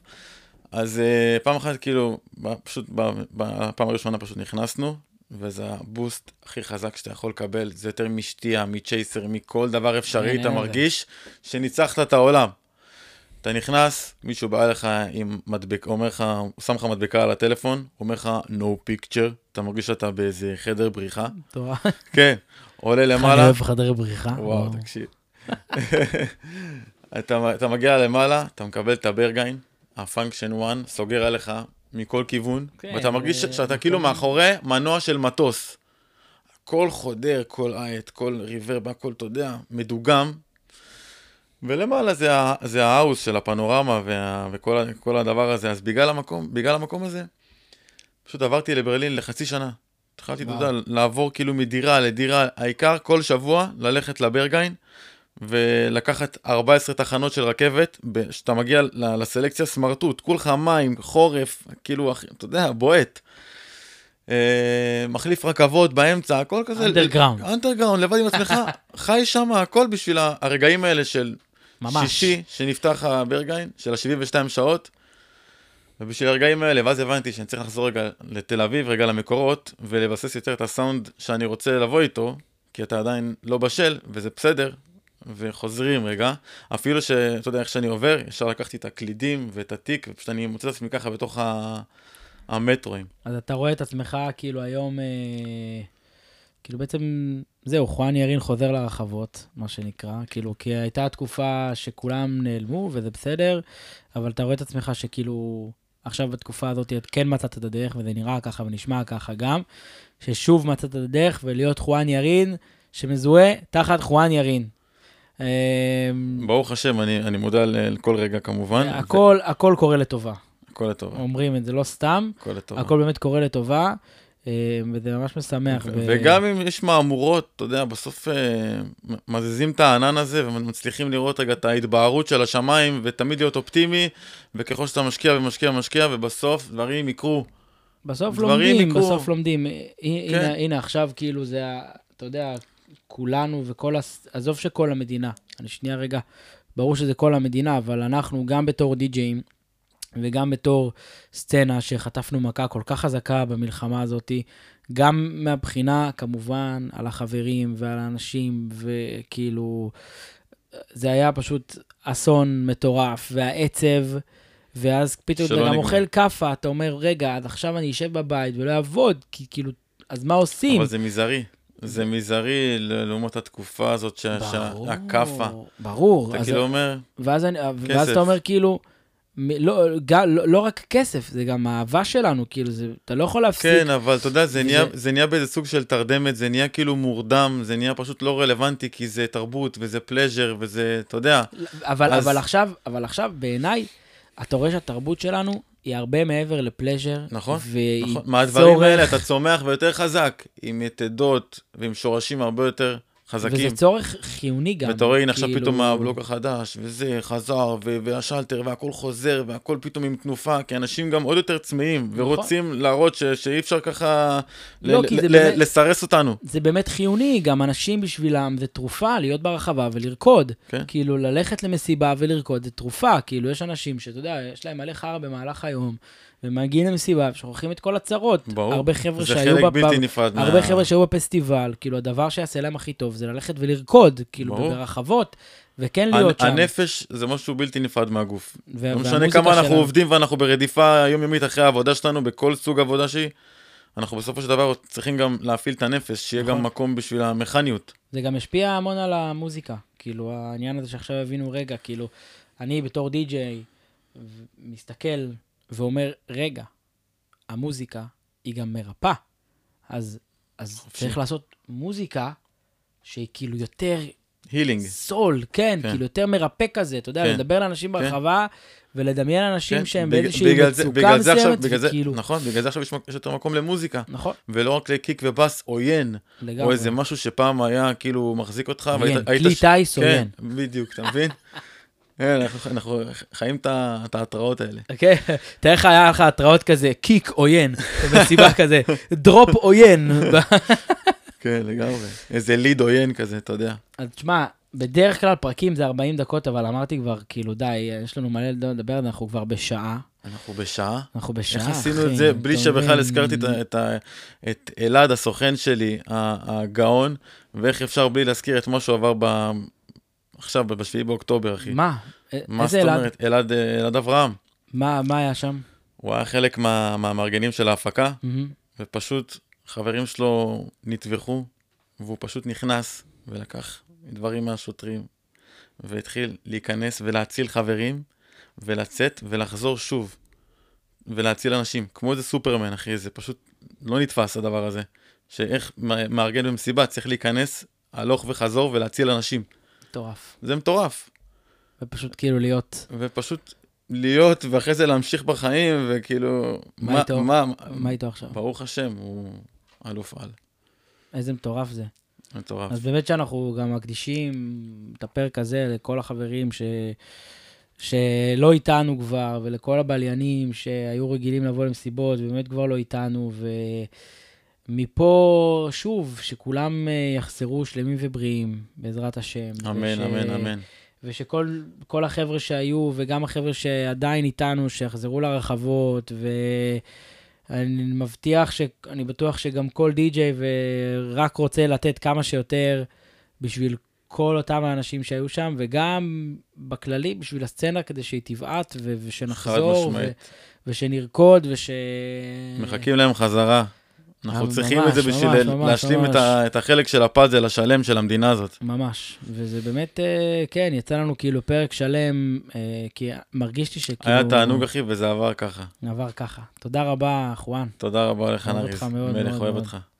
אז פעם אחת, כאילו, פשוט, בפעם הראשונה פשוט נכנסנו, וזה הבוסט הכי חזק שאתה יכול לקבל. זה יותר משתייה, מצ'ייסר, מכל דבר אפשרי, אתה מרגיש שניצחת את העולם. אתה נכנס, מישהו בא לך עם מדבק, אומר לך, הוא שם לך מדבקה על הטלפון, הוא אומר לך, no picture, אתה מרגיש שאתה באיזה חדר בריחה. טוב. כן, עולה למעלה. אני אוהב חדר בריחה. וואו, תקשיב. אתה מגיע למעלה, אתה מקבל את הברגין, הפונקשן 1, סוגר עליך מכל כיוון, ואתה מרגיש שאתה כאילו מאחורי מנוע של מטוס. כל חודר, כל עית, כל ריברב, הכל, אתה יודע, מדוגם. ולמעלה זה ההאוס של הפנורמה וכל הדבר הזה. אז בגלל המקום הזה, פשוט עברתי לברלין לחצי שנה. התחלתי, אתה יודע, לעבור כאילו מדירה לדירה, העיקר כל שבוע ללכת לברגין, ולקחת 14 תחנות של רכבת, שאתה מגיע לסלקציה סמרטוט, כולך מים, חורף, כאילו, אתה יודע, בועט. מחליף רכבות באמצע, הכל כזה. אנדרגראונד, לבד עם עצמך, חי שם, הכל בשביל הרגעים האלה של שישי, שנפתח הברגין, של ה-72 שעות, ובשביל הרגעים האלה, ואז הבנתי שאני צריך לחזור רגע לתל אביב, רגע למקורות, ולבסס יותר את הסאונד שאני רוצה לבוא איתו, כי אתה עדיין לא בשל, וזה בסדר, וחוזרים רגע, אפילו שאתה יודע איך שאני עובר, ישר לקחתי את הקלידים ואת התיק, ופשוט אני מוצא את עצמי ככה בתוך המטרואים. אז אתה רואה את עצמך כאילו היום, כאילו בעצם, זהו, חואן ירין חוזר לרחבות, מה שנקרא, כאילו, כי הייתה תקופה שכולם נעלמו, וזה בסדר, אבל אתה רואה את עצמך שכאילו, עכשיו בתקופה הזאת, את כן מצאת את הדרך, וזה נראה ככה ונשמע ככה גם, ששוב מצאת את הדרך, ולהיות חואן ירין, שמזוהה תחת חואן ירין. ברוך השם, אני מודע לכל רגע כמובן. הכל קורה לטובה. הכל לטובה. אומרים את זה לא סתם, הכל לטובה. הכל באמת קורה לטובה, וזה ממש משמח. וגם אם יש מהמורות, אתה יודע, בסוף מזיזים את הענן הזה, ומצליחים לראות רגע את ההתבהרות של השמיים, ותמיד להיות אופטימי, וככל שאתה משקיע ומשקיע ומשקיע, ובסוף דברים יקרו. בסוף לומדים, בסוף לומדים. הנה, עכשיו כאילו זה, אתה יודע, כולנו עזוב שכל המדינה, אני שנייה רגע, ברור שזה כל המדינה, אבל אנחנו גם בתור די-ג'אים, וגם בתור סצנה שחטפנו מכה כל כך חזקה במלחמה הזאת, גם מהבחינה כמובן על החברים ועל האנשים, וכאילו, זה היה פשוט אסון מטורף, והעצב, ואז פתאום אתה גם אוכל קפה, אתה אומר, רגע, אז עכשיו אני אשב בבית ולא אעבוד, כי כאילו, אז מה עושים? אבל זה מזערי. זה מזערי לעומת התקופה הזאת שהקפה. ברור. אתה כאילו אומר, ואז אתה אומר כאילו, לא רק כסף, זה גם האהבה שלנו, כאילו, אתה לא יכול להפסיק. כן, אבל אתה יודע, זה נהיה באיזה סוג של תרדמת, זה נהיה כאילו מורדם, זה נהיה פשוט לא רלוונטי, כי זה תרבות, וזה פלז'ר, וזה, אתה יודע. אבל עכשיו, בעיניי, אתה רואה שהתרבות שלנו היא הרבה מעבר לפלז'ר. נכון, נכון. מהדברים האלה אתה צומח ויותר חזק, עם יתדות ועם שורשים הרבה יותר חזקים. וזה צורך חיוני גם. ואתה רואה, הנה עכשיו פתאום הבלוק החדש, וזה חזר, והשלטר, והכל חוזר, והכל פתאום עם תנופה, כי אנשים גם עוד יותר צמאים, ורוצים להראות שאי אפשר ככה לסרס אותנו. זה באמת חיוני, גם אנשים בשבילם זה תרופה, להיות ברחבה ולרקוד. כאילו, ללכת למסיבה ולרקוד זה תרופה. כאילו, יש אנשים שאתה יודע, יש להם מלא חרא במהלך היום, ומגיעים למסיבה, ושוכחים את כל הצרות. ברור, זה חלק בלתי נפרד. הרבה חבר'ה שהיו בפסטיבל, כאילו, הדבר שיעשה להם הכי טוב, זה ללכת ולרקוד, כאילו, ברחבות, וכן להיות שם. הנפש זה משהו בלתי נפרד מהגוף. לא משנה כמה אנחנו עובדים, ואנחנו ברדיפה יומיומית אחרי העבודה שלנו, בכל סוג עבודה שהיא, אנחנו בסופו של דבר צריכים גם להפעיל את הנפש, שיהיה גם מקום בשביל המכניות. זה גם משפיע המון על המוזיקה, כאילו, העניין הזה שעכשיו הבינו רגע, כאילו, אני בתור די-ג'יי מסתכל ואומר, רגע, המוזיקה היא גם מרפא, אז צריך לעשות מוזיקה שהיא כאילו יותר הילינג. סול, כן, כאילו יותר מרפא כזה, אתה יודע, לדבר לאנשים ברחבה, ולדמיין אנשים שהם באיזושהי מצוקה מסוימת, וכאילו... נכון, בגלל זה עכשיו יש יותר מקום למוזיקה. נכון. ולא רק לקיק ובאס עוין, או איזה משהו שפעם היה כאילו מחזיק אותך, כלי טייס עוין. כן, בדיוק, אתה מבין? אנחנו חיים את ההתראות האלה. אוקיי, תראה לך היה לך התראות כזה, קיק עוין, במסיבה כזה, דרופ עוין. כן, לגמרי. איזה ליד עוין כזה, אתה יודע. אז תשמע, בדרך כלל פרקים זה 40 דקות, אבל אמרתי כבר, כאילו די, יש לנו מלא לדבר, אנחנו כבר בשעה. אנחנו בשעה? אנחנו בשעה, איך עשינו את זה בלי שבכלל הזכרתי את אלעד, הסוכן שלי, הגאון, ואיך אפשר בלי להזכיר את מה שהוא עבר עכשיו, ב7 באוקטובר, אחי. מה? מה זאת אומרת? אלעד אברהם. מה היה שם? הוא היה חלק מהמארגנים של ההפקה, ופשוט חברים שלו נטבחו, והוא פשוט נכנס ולקח דברים מהשוטרים, והתחיל להיכנס ולהציל חברים, ולצאת ולחזור שוב, ולהציל אנשים. כמו איזה סופרמן, אחי, זה פשוט לא נתפס הדבר הזה. שאיך מארגן במסיבה צריך להיכנס הלוך וחזור ולהציל אנשים. מטורף. זה מטורף. ופשוט כאילו להיות, ואחרי זה להמשיך בחיים, וכאילו... מה איתו עכשיו? ברוך השם, הוא אלוף על. איזה מטורף זה. מטורף. אז באמת שאנחנו גם מקדישים את הפרק הזה לכל החברים שלא איתנו כבר, ולכל הבליינים שהיו רגילים לבוא למסיבות, ובאמת כבר לא איתנו, ומפה שוב, שכולם יחזרו שלמים ובריאים, בעזרת השם. אמן, אמן, אמן. ושכל החבר'ה שהיו, וגם החבר'ה שעדיין איתנו, שיחזרו לרחבות, אני מבטיח אני בטוח שגם כל די-ג'יי ורק רוצה לתת כמה שיותר בשביל כל אותם האנשים שהיו שם, וגם בכללי, בשביל הסצנה, כדי שהיא תבעט, ושנחזור, ושנרקוד, מחכים להם חזרה. אנחנו צריכים את זה בשביל להשלים את החלק של הפאזל השלם של המדינה הזאת. ממש, וזה באמת, כן, יצא לנו כאילו פרק שלם, כי מרגיש לי שכאילו... היה תענוג, אחי, וזה עבר ככה. עבר ככה. תודה רבה, חואן. תודה רבה לך, נריס. מלך, אוהב אותך.